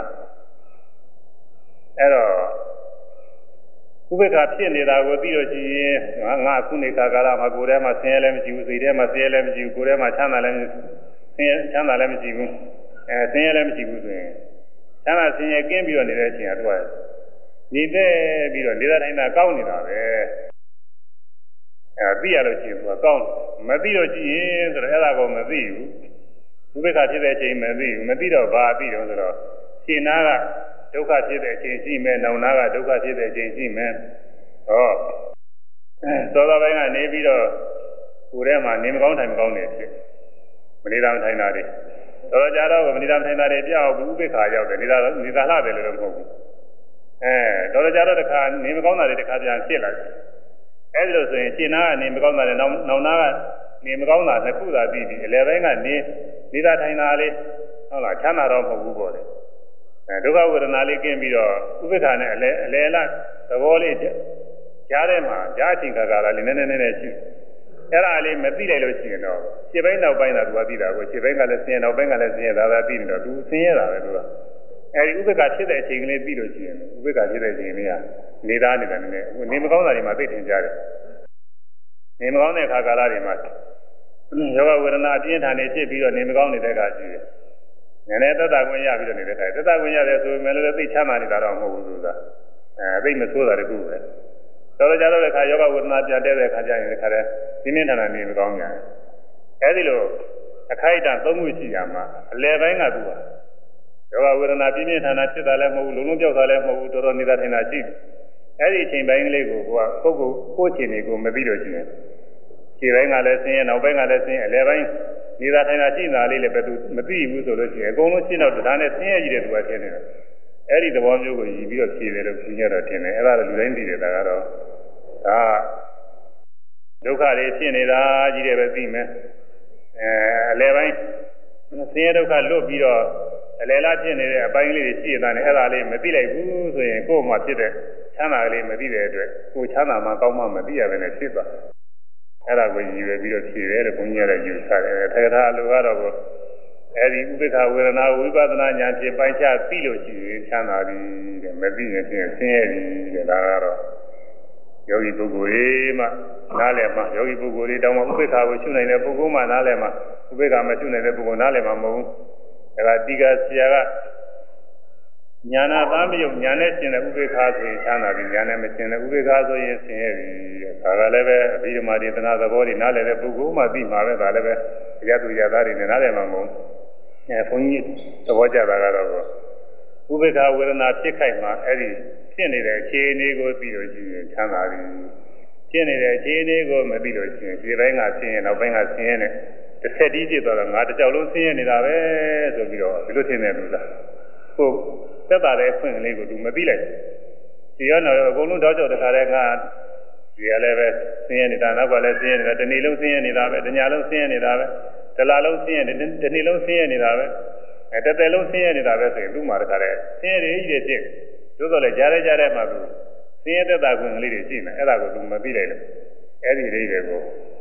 အဲ့တော့ဥပ္ပခဖြစ်နေတာကိုသိလို့ရှိရင်ငါခုနေခါကာလမှာကိုယ်ထဲမှာဆင်းရဲလည်းမရှိဘူးစိတ်ထဲမှာဆင်းရဲလည်းမရှိဘူးကိုယ်ထဲမှာချမ်းသာလည်းဆင်းရဲချမ်းသာလည်းမရှိဘူးအဲဆင်းရဲလည်းမရှိဘူးဆိုရင်ချမ်းသာဆင်းရဲကင်းပြီးတော့နေတဲ့အချိန်ဟာသူကနေတဲ့ပြီးတော့နေတာတိုင်းသာကောင်းနေတာပဲအဲသိရလို့ရှိရင်သူကကောင်းမသိလို့ရှိရင်ဆိုတော့အဲ့ဒါကိုမသိဘူးဥပ္ပခဖြစ်တဲ့အချိန်မသိဘူးမသိတော့ဘာသိတော့ဆိုတော့ရှင်နာကဒုက္ခဖြစ်တဲ့အချိန်ရှိမယ်နောင်နာကဒုက္ခဖြစ်တဲ့အချိန်ရှိမယ်ဟောသောတော်ပိုင်းကနေပြီးတော့ကိုယ်ထဲမှာနေမကောင်းထိုင်မကောင်းနေဖြစ်မနေတာမထိုင်တာတွေတော်ကြတော့မနေတာမထိုင်တာတွေပြောက်ဘူးဥပ္ပခါရောက်တယ်နေတာနေတာလှတယ်လို့မဟုတ်ဘူးအဲတော်ကြတော့တခါနေမကောင်းတာတွေတခါပြန်ဖြစ်လာတယ်အဲဒီလိုဆိုရင်ရှင်နာကနေမကောင်းတာနဲ့နောင်နောင်နာကနေမကောင်းတာနှစ်ခုသာပြီးပြီအလယ်ပိုင်းကနေနေတာထိုင်တာလေးဟုတ်လားချမ်းသာတော့မဟုတ်ဘူးပေါ့လေအဲဒုက္ခဝေဒနာလေးကင်းပြီးတော့ဥပ္ပခါနဲ့အလဲအလဲလားသဘောလေးကြားထဲမှာကြားအချိန်ခါကာလလေးနည်းနည်းနည်းနည်းရှိအဲ့ဒါလေးမသိလိုက်လို့ရှိရင်တော့ရှင်းပိုင်းနောက်ပိုင်းသာသူကသိတာကိုရှင်းပိုင်းကလည်းဆင်းရဲနောက်ပိုင်းကလည်းဆင်းရဲဒါသာသိနေတော့သူဆင်းရဲတာပဲသူကအဲဒီဥပ္ပခါဖြစ်တဲ့အချိန်ကလေးသိလို့ရှိရင်ဥပ္ပခါဖြစ်တဲ့အချိန်လေးကနေသားနေတာနည်းနည်းနေမကောင်းတာတွေမှာသိထင်ကြတယ်နေမကောင်းတဲ့ခါကာလတွေမှာယောဂဝေဒနာအပြင်းထန်နေဖြစ်ပြီးတော့နေမကောင်းနေတဲ့ခါရှိတယ်နည်းနည်းသက်သာခွင့်ရပြီးတော့နေတဲ့ခါသက်သာခွင့်ရတယ်ဆိုပေမဲ့လည်းသိချမ်းသာနေတာတော့မဟုတ်ဘူးဆိုတာအဲသိမဆိုးတာတခုပဲတော်တော်ကြတော့တဲ့ခါယောဂဝေဒနာပြတဲ့ခါကျရင်ဒီခါလဲပြင်းပြင်းထန်ထန်နေမကောင်းကြဘူးအဲဒီလိုအခိုက်အတန့်သုံးခုရှိရမှာအလယ်ပိုင်းကသူကယောဂဝေဒနာပြင်းပြင်းထန်ထန်ဖြစ်တာလည်းမဟုတ်ဘူးလုံးလုံးပြောက်တာလည်းမဟုတ်ဘူးတော်တော်နေတာထင်တာရှိတယ်အဲဒီအချိန်ပိုင်းကလေးကိုကိုကပုဂ္ဂိုလ်ကိုယ့်အချိန်တွေကိုမသိလို့ရှိရင်ခြေပိုင်းကလည်းဆင်းရဲနောက်ပိုင်းကလည်းဆင်းရဲအလယ်ပိုင်းနေတာထိုင်တာရှိနေတာလေးလည်းပဲသူမသိဘူးဆိုလို့ရှိရင်အကုန်လုံးရှင်းတော့ဒါနဲ့ဆင်းရဲကြီးတဲ့သူကထင်နေတယ်အဲ့ဒီသဘောမျိုးကိုရည်ပြီးတော့ဖြေတယ်လို့ပြင်းရတော့ထင်တယ်အဲ့ဒါလည်းလူတိုင်းသိတယ်ဒါကတော့ဒါဒုက္ခတွေဖြစ်နေတာကြီးတယ်ပဲသိမယ်အဲအလယ်ပိုင်းဆင်းရဲဒုက္ခလွတ်ပြီးတော့အလယ်လားဖြစ်နေတဲ့အပိုင်းလေးတွေရှိနေတာနဲ့အဲ့ဒါလေးမသိလိုက်ဘူးဆိုရင်ကိုယ်မှဖြစ်တဲ့ချမ်းသာကလေးမသိတဲ့အတွက်ကိုယ်ချမ်းသာမှကောင်းမှမသိရဘဲနဲ့ဖြစ်သွားအဲ့ဒါကိုရည်ရွယ်ပြီးတော့ဖြေတယ်လို့ဘုန်းကြီးကလည်းယူဆတယ်ထေရထာလူကတော့အဲဒီဥပ္ပခဝေဒနာဝိပဿနာဉာဏ်ဖြင့်ပိုင်းခြားသိလို့ရှိရင်ချမ်းသာပြီတဲ့မသိရင်ဖြင့်ဆင်းရဲပြီတဲ့ဒါကတော့ယောဂီပုဂ္ဂိုလ်တွေမှနားလည်မှယောဂီပုဂ္ဂိုလ်တွေတောင်းမှဥပ္ပခကိုရှုနိုင်တဲ့ပုဂ္ဂိုလ်မှနားလည်မှဥပ္ပခမရှုနိုင်တဲ့ပုဂ္ဂိုလ်နားလည်မှမဟုတ်ဘူးဒါကတိကဆရာကညာနာသားမယုတ်ညာနဲ့ရှင်းတဲ့ဥပ္ပခဆိုရင်ချမ်းသာပြီညာနဲ့မရှင်းတဲ့ဥပ္ပခဆိုရင်ဆင်းရဲပြီတဲ့ဒါကလည်းပဲအဘိဓမ္မာဒေသနာသဘောတွေနားလည်တဲ့ပုဂ္ဂိုလ်မှသိမှာပဲဒါလည်းပဲရတုရသားတွေနဲ့နားလည်မှာမဟုတ်အဲဘုန်းကြီးသဘောကျတာကတော့ဥပ္ပခဝေဒနာဖြစ်ခိုက်မှာအဲ့ဒီဖြစ်နေတဲ့အခြေအနေကိုသိလို့ရှိရင်ချမ်းသာပြီဖြစ်နေတဲ့အခြေအနေကိုမသိလို့ရှိရင်ဒီဘက်ပိုင်းကဆင်းရဲနောက်ပိုင်းကဆင်းရဲနဲ့တစ်ဆက်တည်းဖြစ်သွားတော့ငါတစ်ကြောက်လုံးဆင်းရဲနေတာပဲဆိုပြီးတော့ဒီလိုထင်တယ်လူသားကိုသက်သာတဲ့အခွင့်အရေးကိုသူမသိလိုက်ဒီရောတော့အကုန်လုံးတောက်ကြောက်တခါတည်းကဒီရလည်းပဲဆင်းရဲနေတာနောက်ကလည်းဆင်းရဲနေတာတနေ့လုံးဆင်းရဲနေတာပဲတညလုံးဆင်းရဲနေတာပဲတလလုံးဆင်းရဲနေတနေ့လုံးဆင်းရဲနေတာပဲအဲတစ်သက်လုံးဆင်းရဲနေတာပဲဆိုရင်သူ့မှာတခါတည်းဆင်းရဲတွေကြီးတွေဖြစ်သို့တော်လည်းကြားရကြားတဲ့မှာသူဆင်းရဲသက်သာခွင့်ကလေးတွေရှိနေအဲ့ဒါကိုသူမသိလိုက်လို့အဲ့ဒီလေးတွေကို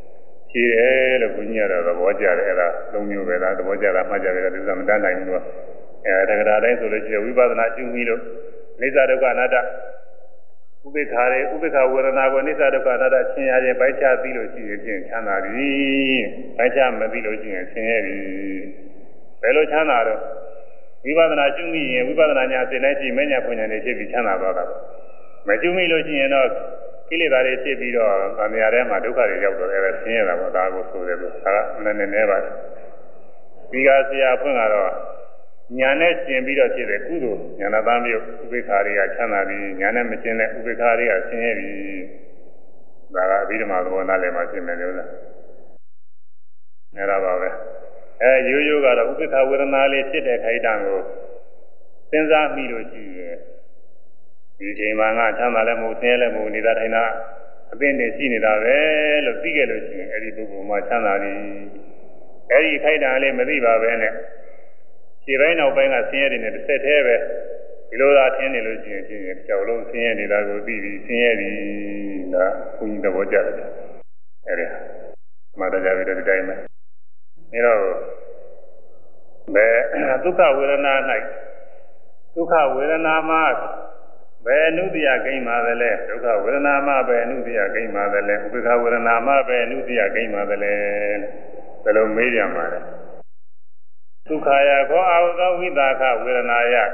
ခြေတယ်လို့ဘုန်းကြီးကတော့သဘောကျတယ်အဲ့ဒါသုံးမျိုးပဲလားသဘောကျတာမှတ်ကြတယ်ဒီလိုမတန်းနိုင်ဘူးလို့အဲတက္ကရာတိုင်းဆိုလို့ရှိရင်ဝိပဿနာရှုပြီးလို့အိစ္ဆဒုက္ခအနတ္တဥပိ္ပခာရေဥပိ္ပခာဝေဒနာကိုအိစ္ဆဒုက္ခအနတ္တချင်းရရင်ပိုက်ချသိလို့ရှိရင်ချင်းချမ်းသာပြီပိုက်ချမသိလို့ရှိရင်ဆင်းရဲပြီဘယ်လိုချမ်းသာတော့ဝိပဿနာရှုမိရင်ဝိပဿနာညာစိတ်နဲ့ရှိမညာဖွညာနေဖြစ်ပြီးချမ်းသာသွားတာပေါ့မရှုမိလို့ရှိရင်တော့ကိလေသာတွေဖြစ်ပြီးတော့ဗာမယာထဲမှာဒုက္ခတွေရောက်တော့အဲဆင်းရဲတာပေါ့ဒါကိုဆိုတယ်လို့ဒါကနည်းနည်းနဲပါတယ်ဒီကဆရာဖွင့်ကတော့ညာနဲ့ရှင်ပြီးတော့ဖြစ်တယ်ကုသိုလ်ညာနာသားမျိုးဥပိ္ပခာတွေကချမ်းသာပြီးညာနဲ့မရှင်တဲ့ဥပိ္ပခာတွေကဆင်းရဲပြီးဒါကအဘိဓမ္မာသဘောနားလည်မှရှင်းမယ်လို့လားအဲ့ဒါပါပဲအဲရိုးရိုးကတော့ဥပိ္ပခာဝေဒနာလေးဖြစ်တဲ့ခိုက်တံကိုစဉ်းစားမိလို့ရှိရင်ဒီချိန်မှာငါချမ်းသာလည်းမဟုတ်ဆင်းရဲလည်းမဟုတ်နေတာထိုင်တာအပင်တွေရှိနေတာပဲလို့သိခဲ့လို့ရှိရင်အဲ့ဒီပုဂ္ဂိုလ်မှာချမ်းသာပြီအဲ့ဒီခိုက်တံလေးမသိပါပဲနဲ့ခြေပိုင်းနောက်ပိုင်းကဆင်းရဲတွေနဲ့တစ်ဆက်တည်းပဲဒီလိုသာထင်းနေလို့ရှိရင်ချင်းကြောက်လို့ဆင်းရဲနေတာကိုသိပြီးဆင်းရဲပြီဒါဘုန်းကြီးသဘောကျတယ်အဲ့ဒါမှတ်ကြပြီဒီတိုင်းပဲအဲတော့ဘယ်ဒုက္ခဝေဒနာ၌ဒုက္ခဝေဒနာမှာဘယ်အနုတ္တိယကိန်းမှာလဲဒုက္ခဝေဒနာမှာဘယ်အနုတ္တိယကိန်းမှာလဲဥပ္ပခဝေဒနာမှာဘယ်အနုတ္တိယကိန်းမှာလဲဘယ်လိုမေးကြမှာလဲဒုက္ခယခောအာဝသောဝိသခဝေဒနာယ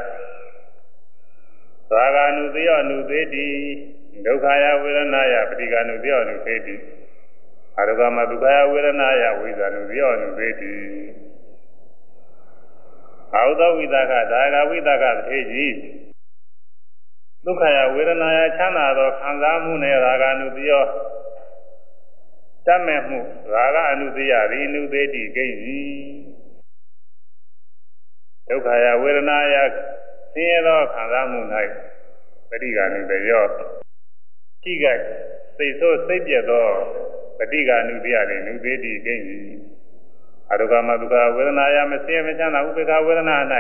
သာဂာနုသေယနုသေတိဒုက္ခယဝေဒနာယပဋိက္ခဏုသေယနုသေတိအာရကမဒုက္ခယဝေဒနာယဝိဇာနုသေယနုသေတိအာဝသောဝိသခသာဂာဝိသခသေကြီးဒုက္ခယဝေဒနာယချမ်းသာသောခံစားမှုနဲ့ရာဂအနုသေယတတ်မဲ့မှုရာဂအနုသေယရိအနုသေတိကိဉ္စီဒုက္ခယဝေဒနာယဆင်းရဲသောခံစားမှု၌ပဋိက္ခဏုသေယရှိကစိတ်ဆိုးစိတ်ပြတ်သောပဋိက္ခဏုသေယရိအနုသေတိကိဉ္စီအရုကမဒုက္ခဝေဒနာယမဆင်းရဲမချမ်းသာဥပေက္ခဝေဒနာ၌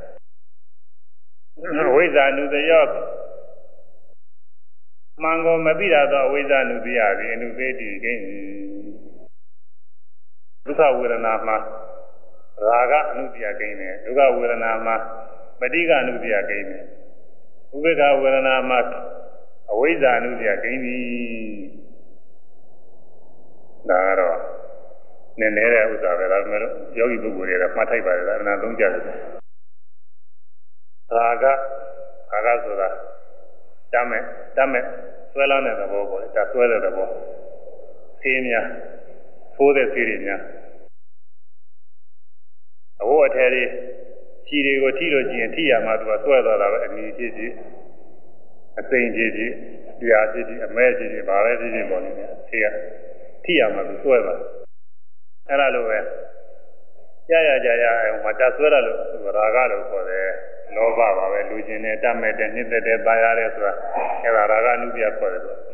ဝိဇ္ဇာနုသေယမှန်ကိုမသိရသောဝိဇ္ဇာနုသေယရိအနုသေတိကိဉ္စီဒုက္ခဝေဒနာမှာရာဂအနုတ္တိယကိန်းနဲ့ဒုက္ခဝေဒနာမှာပဋိက္ခအနုတ္တိယကိန်းနဲ့ဥပေက္ခဝေဒနာမှာအဝိဇ္ဇာအနုတ္တိယကိန်းသည်ဒါကတော့နည်းနည်းတဲ့ဥစ္စာပဲဒါပေမဲ့ယောဂီပုဂ္ဂိုလ်တွေကမှတ်ထိုက်ပါတယ်အနာသုံးကြတယ်ရာဂရာဂဆိုတာတမ်းမဲ့တမ်းမဲ့ဆွဲလန်းတဲ့သဘောပေါ့လေဒါဆွဲတဲ့သဘောဆေးများဖိုးတဲ့ဆေးတွေများအဝတ်အထည်တွေခြေတွေကိုထိလို့ရှိရင်ထိရမှာသူကဆွဲသွားတာပဲအနီဖြစ်ဖြစ်အစိမ်ဖြစ်ဖြစ်တရားဖြစ်ဖြစ်အမဲဖြစ်ဖြစ်ဘာပဲဖြစ်ဖြစ်ပေါ့လေဆေးကထိရမှာသူဆွဲသွားအဲ့ဒါလိုပဲကြာရကြာရအောင်မတဆွဲရလို့ရာဂလို့ခေါ်တယ်လောဘပါပဲလူချင်းနဲ့တတ်မဲ့တဲ့နှိမ့်သက်တဲ့ပါရတယ်ဆိုတာအဲ့ဒါရာဂအနုတ္တိယခေါ်တယ်ဆို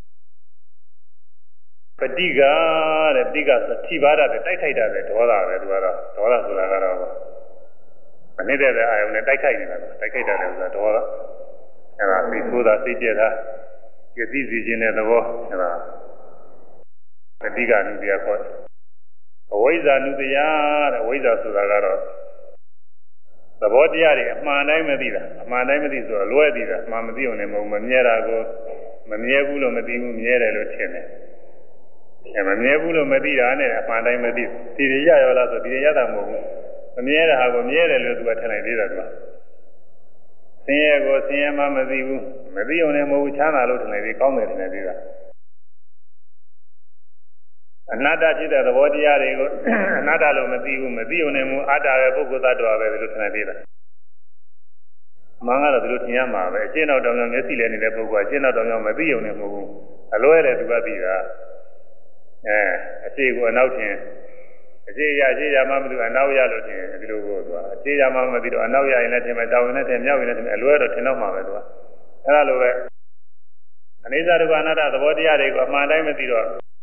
ပဋိက္ခတဲ့ပဋိက္ခဆိုထိပါတာပဲတိုက်ခိုက်တာပဲဒေါသပဲသူကတော့ဒေါသဆိုတာကတော့မနစ်တဲ့အာယုန်နဲ့တိုက်ခိုက်နေတာတိုက်ခိုက်တာလည်းဆိုတာဒေါသအဲ့ဒါသိဆိုးတာသိကျက်တာကြည်စီခြင်းတဲ့သဘောအဲ့ဒါပဋိက္ခအနုတ္တိယခေါ်တယ်အဝိဇ္ဇာနုတ္တိယတဲ့အဝိဇ္ဇာဆိုတာကတော့သဘောတရားတွေအမှန်တိုင်းမသိတာအမှန်တိုင်းမသိဆိုတော့လွဲသိတာအမှန်မသိအောင်လည်းမဟုတ်မမြဲတာကိုမမြဲဘူးလို့မသိဘူးမြဲတယ်လို့ထင်တယ်အဲမမြဲဘူးလို့မသိတာနဲ့အမှန်တိုင်းမသိဒီရရရောလားဆိုဒီရရတာမဟုတ်ဘူးမမြဲတဲ့ဟာကိုမြဲတယ်လို့သူကထင်လိုက်သေးတာကဆင်းရဲကိုဆင်းရဲမှမသိဘူးမသိအောင်လည်းမဟုတ်ဘူးချမ်းသာလို့ထင်လိုက်သေးကောင်းတယ်ထင်လိုက်သေးတာအနတ္တဖြစ်တဲ့သဘောတရားတွေကိုအနတ္တလို့မသိဘူးမသိုံနဲ့မူအတ္တရဲ့ပုဂ္ဂိုလ်သတ္တဝါပဲလို့ထင်နေသေးတာမှန်ကတော့ဒီလိုထင်ရမှာပဲအရှင်းတော့တောင်တောင်မျက်စိလဲနေတဲ့ပုဂ္ဂိုလ်ကအရှင်းတော့တောင်တောင်မသိုံနဲ့မဟုတ်ဘူးအလွဲတယ်သူကသိတာအဲအရှိကိုအနောက်ထင်အရှိရအရှိရမှမသိဘူးအနောက်ရလို့ထင်ဒီလိုကိုသူကအရှိရမှမသိတော့အနောက်ရရင်လည်းထင်မယ်တောင်ရင်လည်းထင်မြောက်ရင်လည်းထင်အလွဲတော့ထင်တော့မှာပဲသူကအဲလိုပဲအနိစ္စဒုက္ခအနတ္တသဘောတရားတွေကိုအမှန်တိုင်းမသိတော့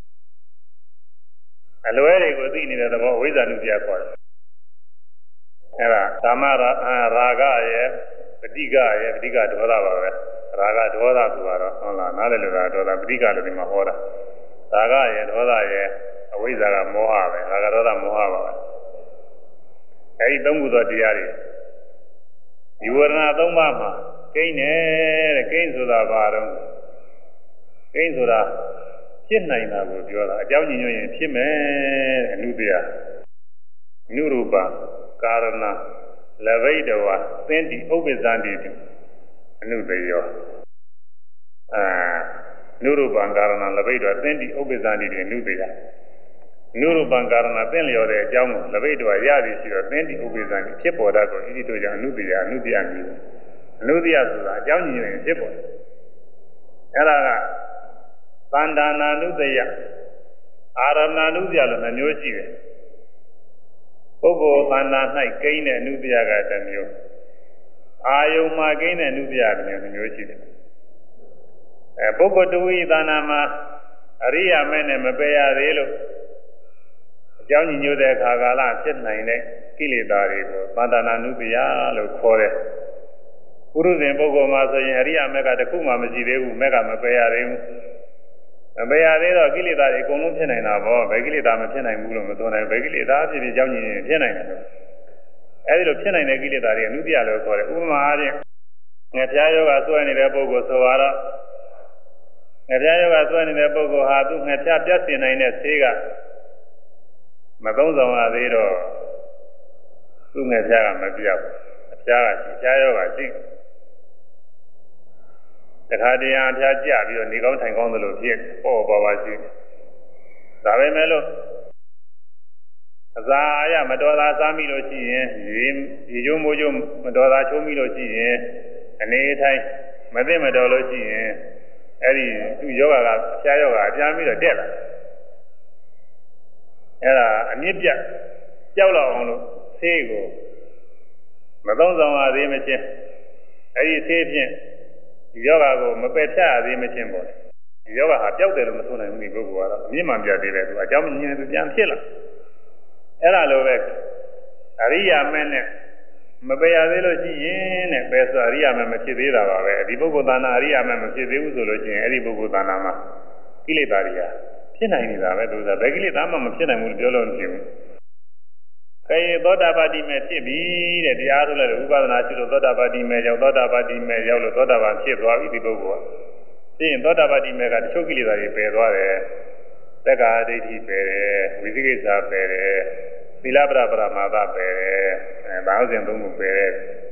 အလွဲတွေကိုသိနေတဲ့သဘောဝိဇ္ဇာနုတ္တိယခေါ်တယ်။အဲဒါကာမရာဂရဲ့ပဋိက္ခရဲ့ပဋိက္ခဒေါသပါပဲ။ရာဂဒေါသဆိုတော့ဟုတ်လားနားလည်လို့တာဒေါသပဋိက္ခလို့ဒီမှာဟောတာ။ရာဂရဲ့ဒေါသရဲ့အအဝိဇ္ဇာကမောဟပဲရာဂဒေါသမောဟပါပဲအဲဒီသုံးခုသောတရားတွေဒီဝရဏသုံးပါးမှာကိန်းတယ်တဲ့ကိန်းဆိုတာဘာတော့ကိန်းဆိုတာဖြစ်နိုင်တာကိုပြောတာအကြောင်းညွှန်ရင်ဖြစ်မယ်အနုတရားအနုရူပကာရဏလဘိတဝသင်္တိဥပ္ပဇ္ဇန္တိအနုတယောအာနုရူပကာရဏလဘိတဝသင်္တိဥပ္ပဇ္ဇန္တိအနုတရားနုရူပကာရဏသင်လျော်တဲ့အကြောင်းကိုလဘိတဝရသည်ရှိတော့သင်္တိဥပ္ပဇ္ဇန္တိဖြစ်ပေါ်တတ်ကိုဣတိတို့ကြောင့်အနုတရားအနုတရားမျိုးအနုတရားဆိုတာအကြောင်းညွှန်ရင်ဖြစ်ပေါ်တယ်အဲ့ဒါကသန္တာနာနုတယအာရမဏနုတယလို့နှမျိုးရှိတယ်ပုဂ္ဂိုလ်သန္တာ၌ကိန်းတဲ့အနုတယကတစ်မျိုးအာယုံမှာကိန်းတဲ့အနုတယကတစ်မျိုးရှိတယ်အဲပုဂ္ဂိုလ်တဝိသန္တာမှာအရိယာမဲနဲ့မပယ်ရသေးလို့အကြောင်းညွှန်တဲ့အခါကာလဖြစ်နိုင်တဲ့ကိလေသာတွေကိုသန္တာနာနုတယလို့ခေါ်တယ်ပုရုဇဉ်ပုဂ္ဂိုလ်မှာဆိုရင်အရိယာမဲကတစ်ခုမှမရှိသေးဘူးမဲကမပယ်ရသေးဘူးမပယ်ရသေးတော့ကိလေသာတွေအကုန်လုံးဖြစ်နေတာပေါ့ဘယ်ကိလေသာမဖြစ်နိုင်ဘူးလို့မဆိုနိုင်ဘယ်ကိလေသာဖြစ်ဖြစ်ကြောင်းညင်ရင်ဖြစ်နိုင်တယ်လို့အဲဒီလိုဖြစ်နိုင်တဲ့ကိလေသာတွေအနုတ္တိယလို့ခေါ်တယ်ဥပမာအားဖြင့်ငှက်ဖျားယောဂဆွဲနေတဲ့ပုဂ္ဂိုလ်ဆိုတော့ငှက်ဖျားယောဂဆွဲနေတဲ့ပုဂ္ဂိုလ်ဟာသူငှက်ဖျားပြတ်စင်နိုင်တဲ့ဆေးကမသုံးဆောင်ရသေးတော့သူငှက်ဖျားကမပြောက်အဖျားကရှိဖျားယောဂရှိတခါတည်းအဖျားကြပြီးတော့နေကောင်းထိုင်ကောင်းသလိုဖြစ်ပေါ့ပါပါရှိဒါပဲမဲ့လို့အစာအရမတော်တာစားမိလို့ရှိရင်ရေရေချိုးမိုးချိုးမတော်တာချိုးမိလို့ရှိရင်အနေထိုင်မသိမတော်လို့ရှိရင်အဲ့ဒီသူယောဂကဖျားယောဂအပြားပြီးတော့တက်လာအဲ့ဒါအမြင့်ပြတ်ကြောက်လောက်အောင်လို့ဆေးကိုမသုံးဆောင်ရသေးမချင်းအဲ့ဒီဆေးဖြင့်ဒီယောဂကိုမပယ်ဖြတ်ရသေးမချင်းပေါ့ဒီယောဂဟာပျောက်တယ်လို့မဆိုနိုင်ဘူးဒီပုဂ္ဂိုလ်ကတော့အမြင့်မှန်ပြတ်သေးတယ်သူအကြောင်းညင်သူပြန်ဖြစ်လာအဲ့ဒါလိုပဲအရိယာမဲနဲ့မပယ်ရသေးလို့ရှိရင်တဲ့ပယ်ဆိုအရိယာမဲမဖြစ်သေးတာပါပဲဒီပုဂ္ဂိုလ်သာနာအရိယာမဲမဖြစ်သေးဘူးဆိုလို့ရှိရင်အဲ့ဒီပုဂ္ဂိုလ်သာနာမှာကိလေသာတွေဟာဖြစ်နိုင်နေတာပဲသူကဘယ်ကိလေသာမှမဖြစ်နိုင်ဘူးလို့ပြောလို့မဖြစ်ဘူးခေသောတာပတိမဲ့ဖြစ်ပြီတဲ့တရားထုတ်လိုက်လို့ဥပဒနာရှိလို့သောတာပတိမဲ့ရောက်သောတာပတိမဲ့ရောက်လို့သောတာပန်ဖြစ်သွားပြီဒီပုဂ္ဂိုလ်ကပြီးရင်သောတာပတိမဲ့ကတချို့ကိလေသာတွေပယ်သွားတယ်သက္ကာဒိဋ္ဌိပယ်တယ်ဝိသိကိစ္စပယ်တယ်သီလပရပရမာသပယ်တယ်အဲဘာဟုတ်စဉ်သုံးခုပယ်တယ်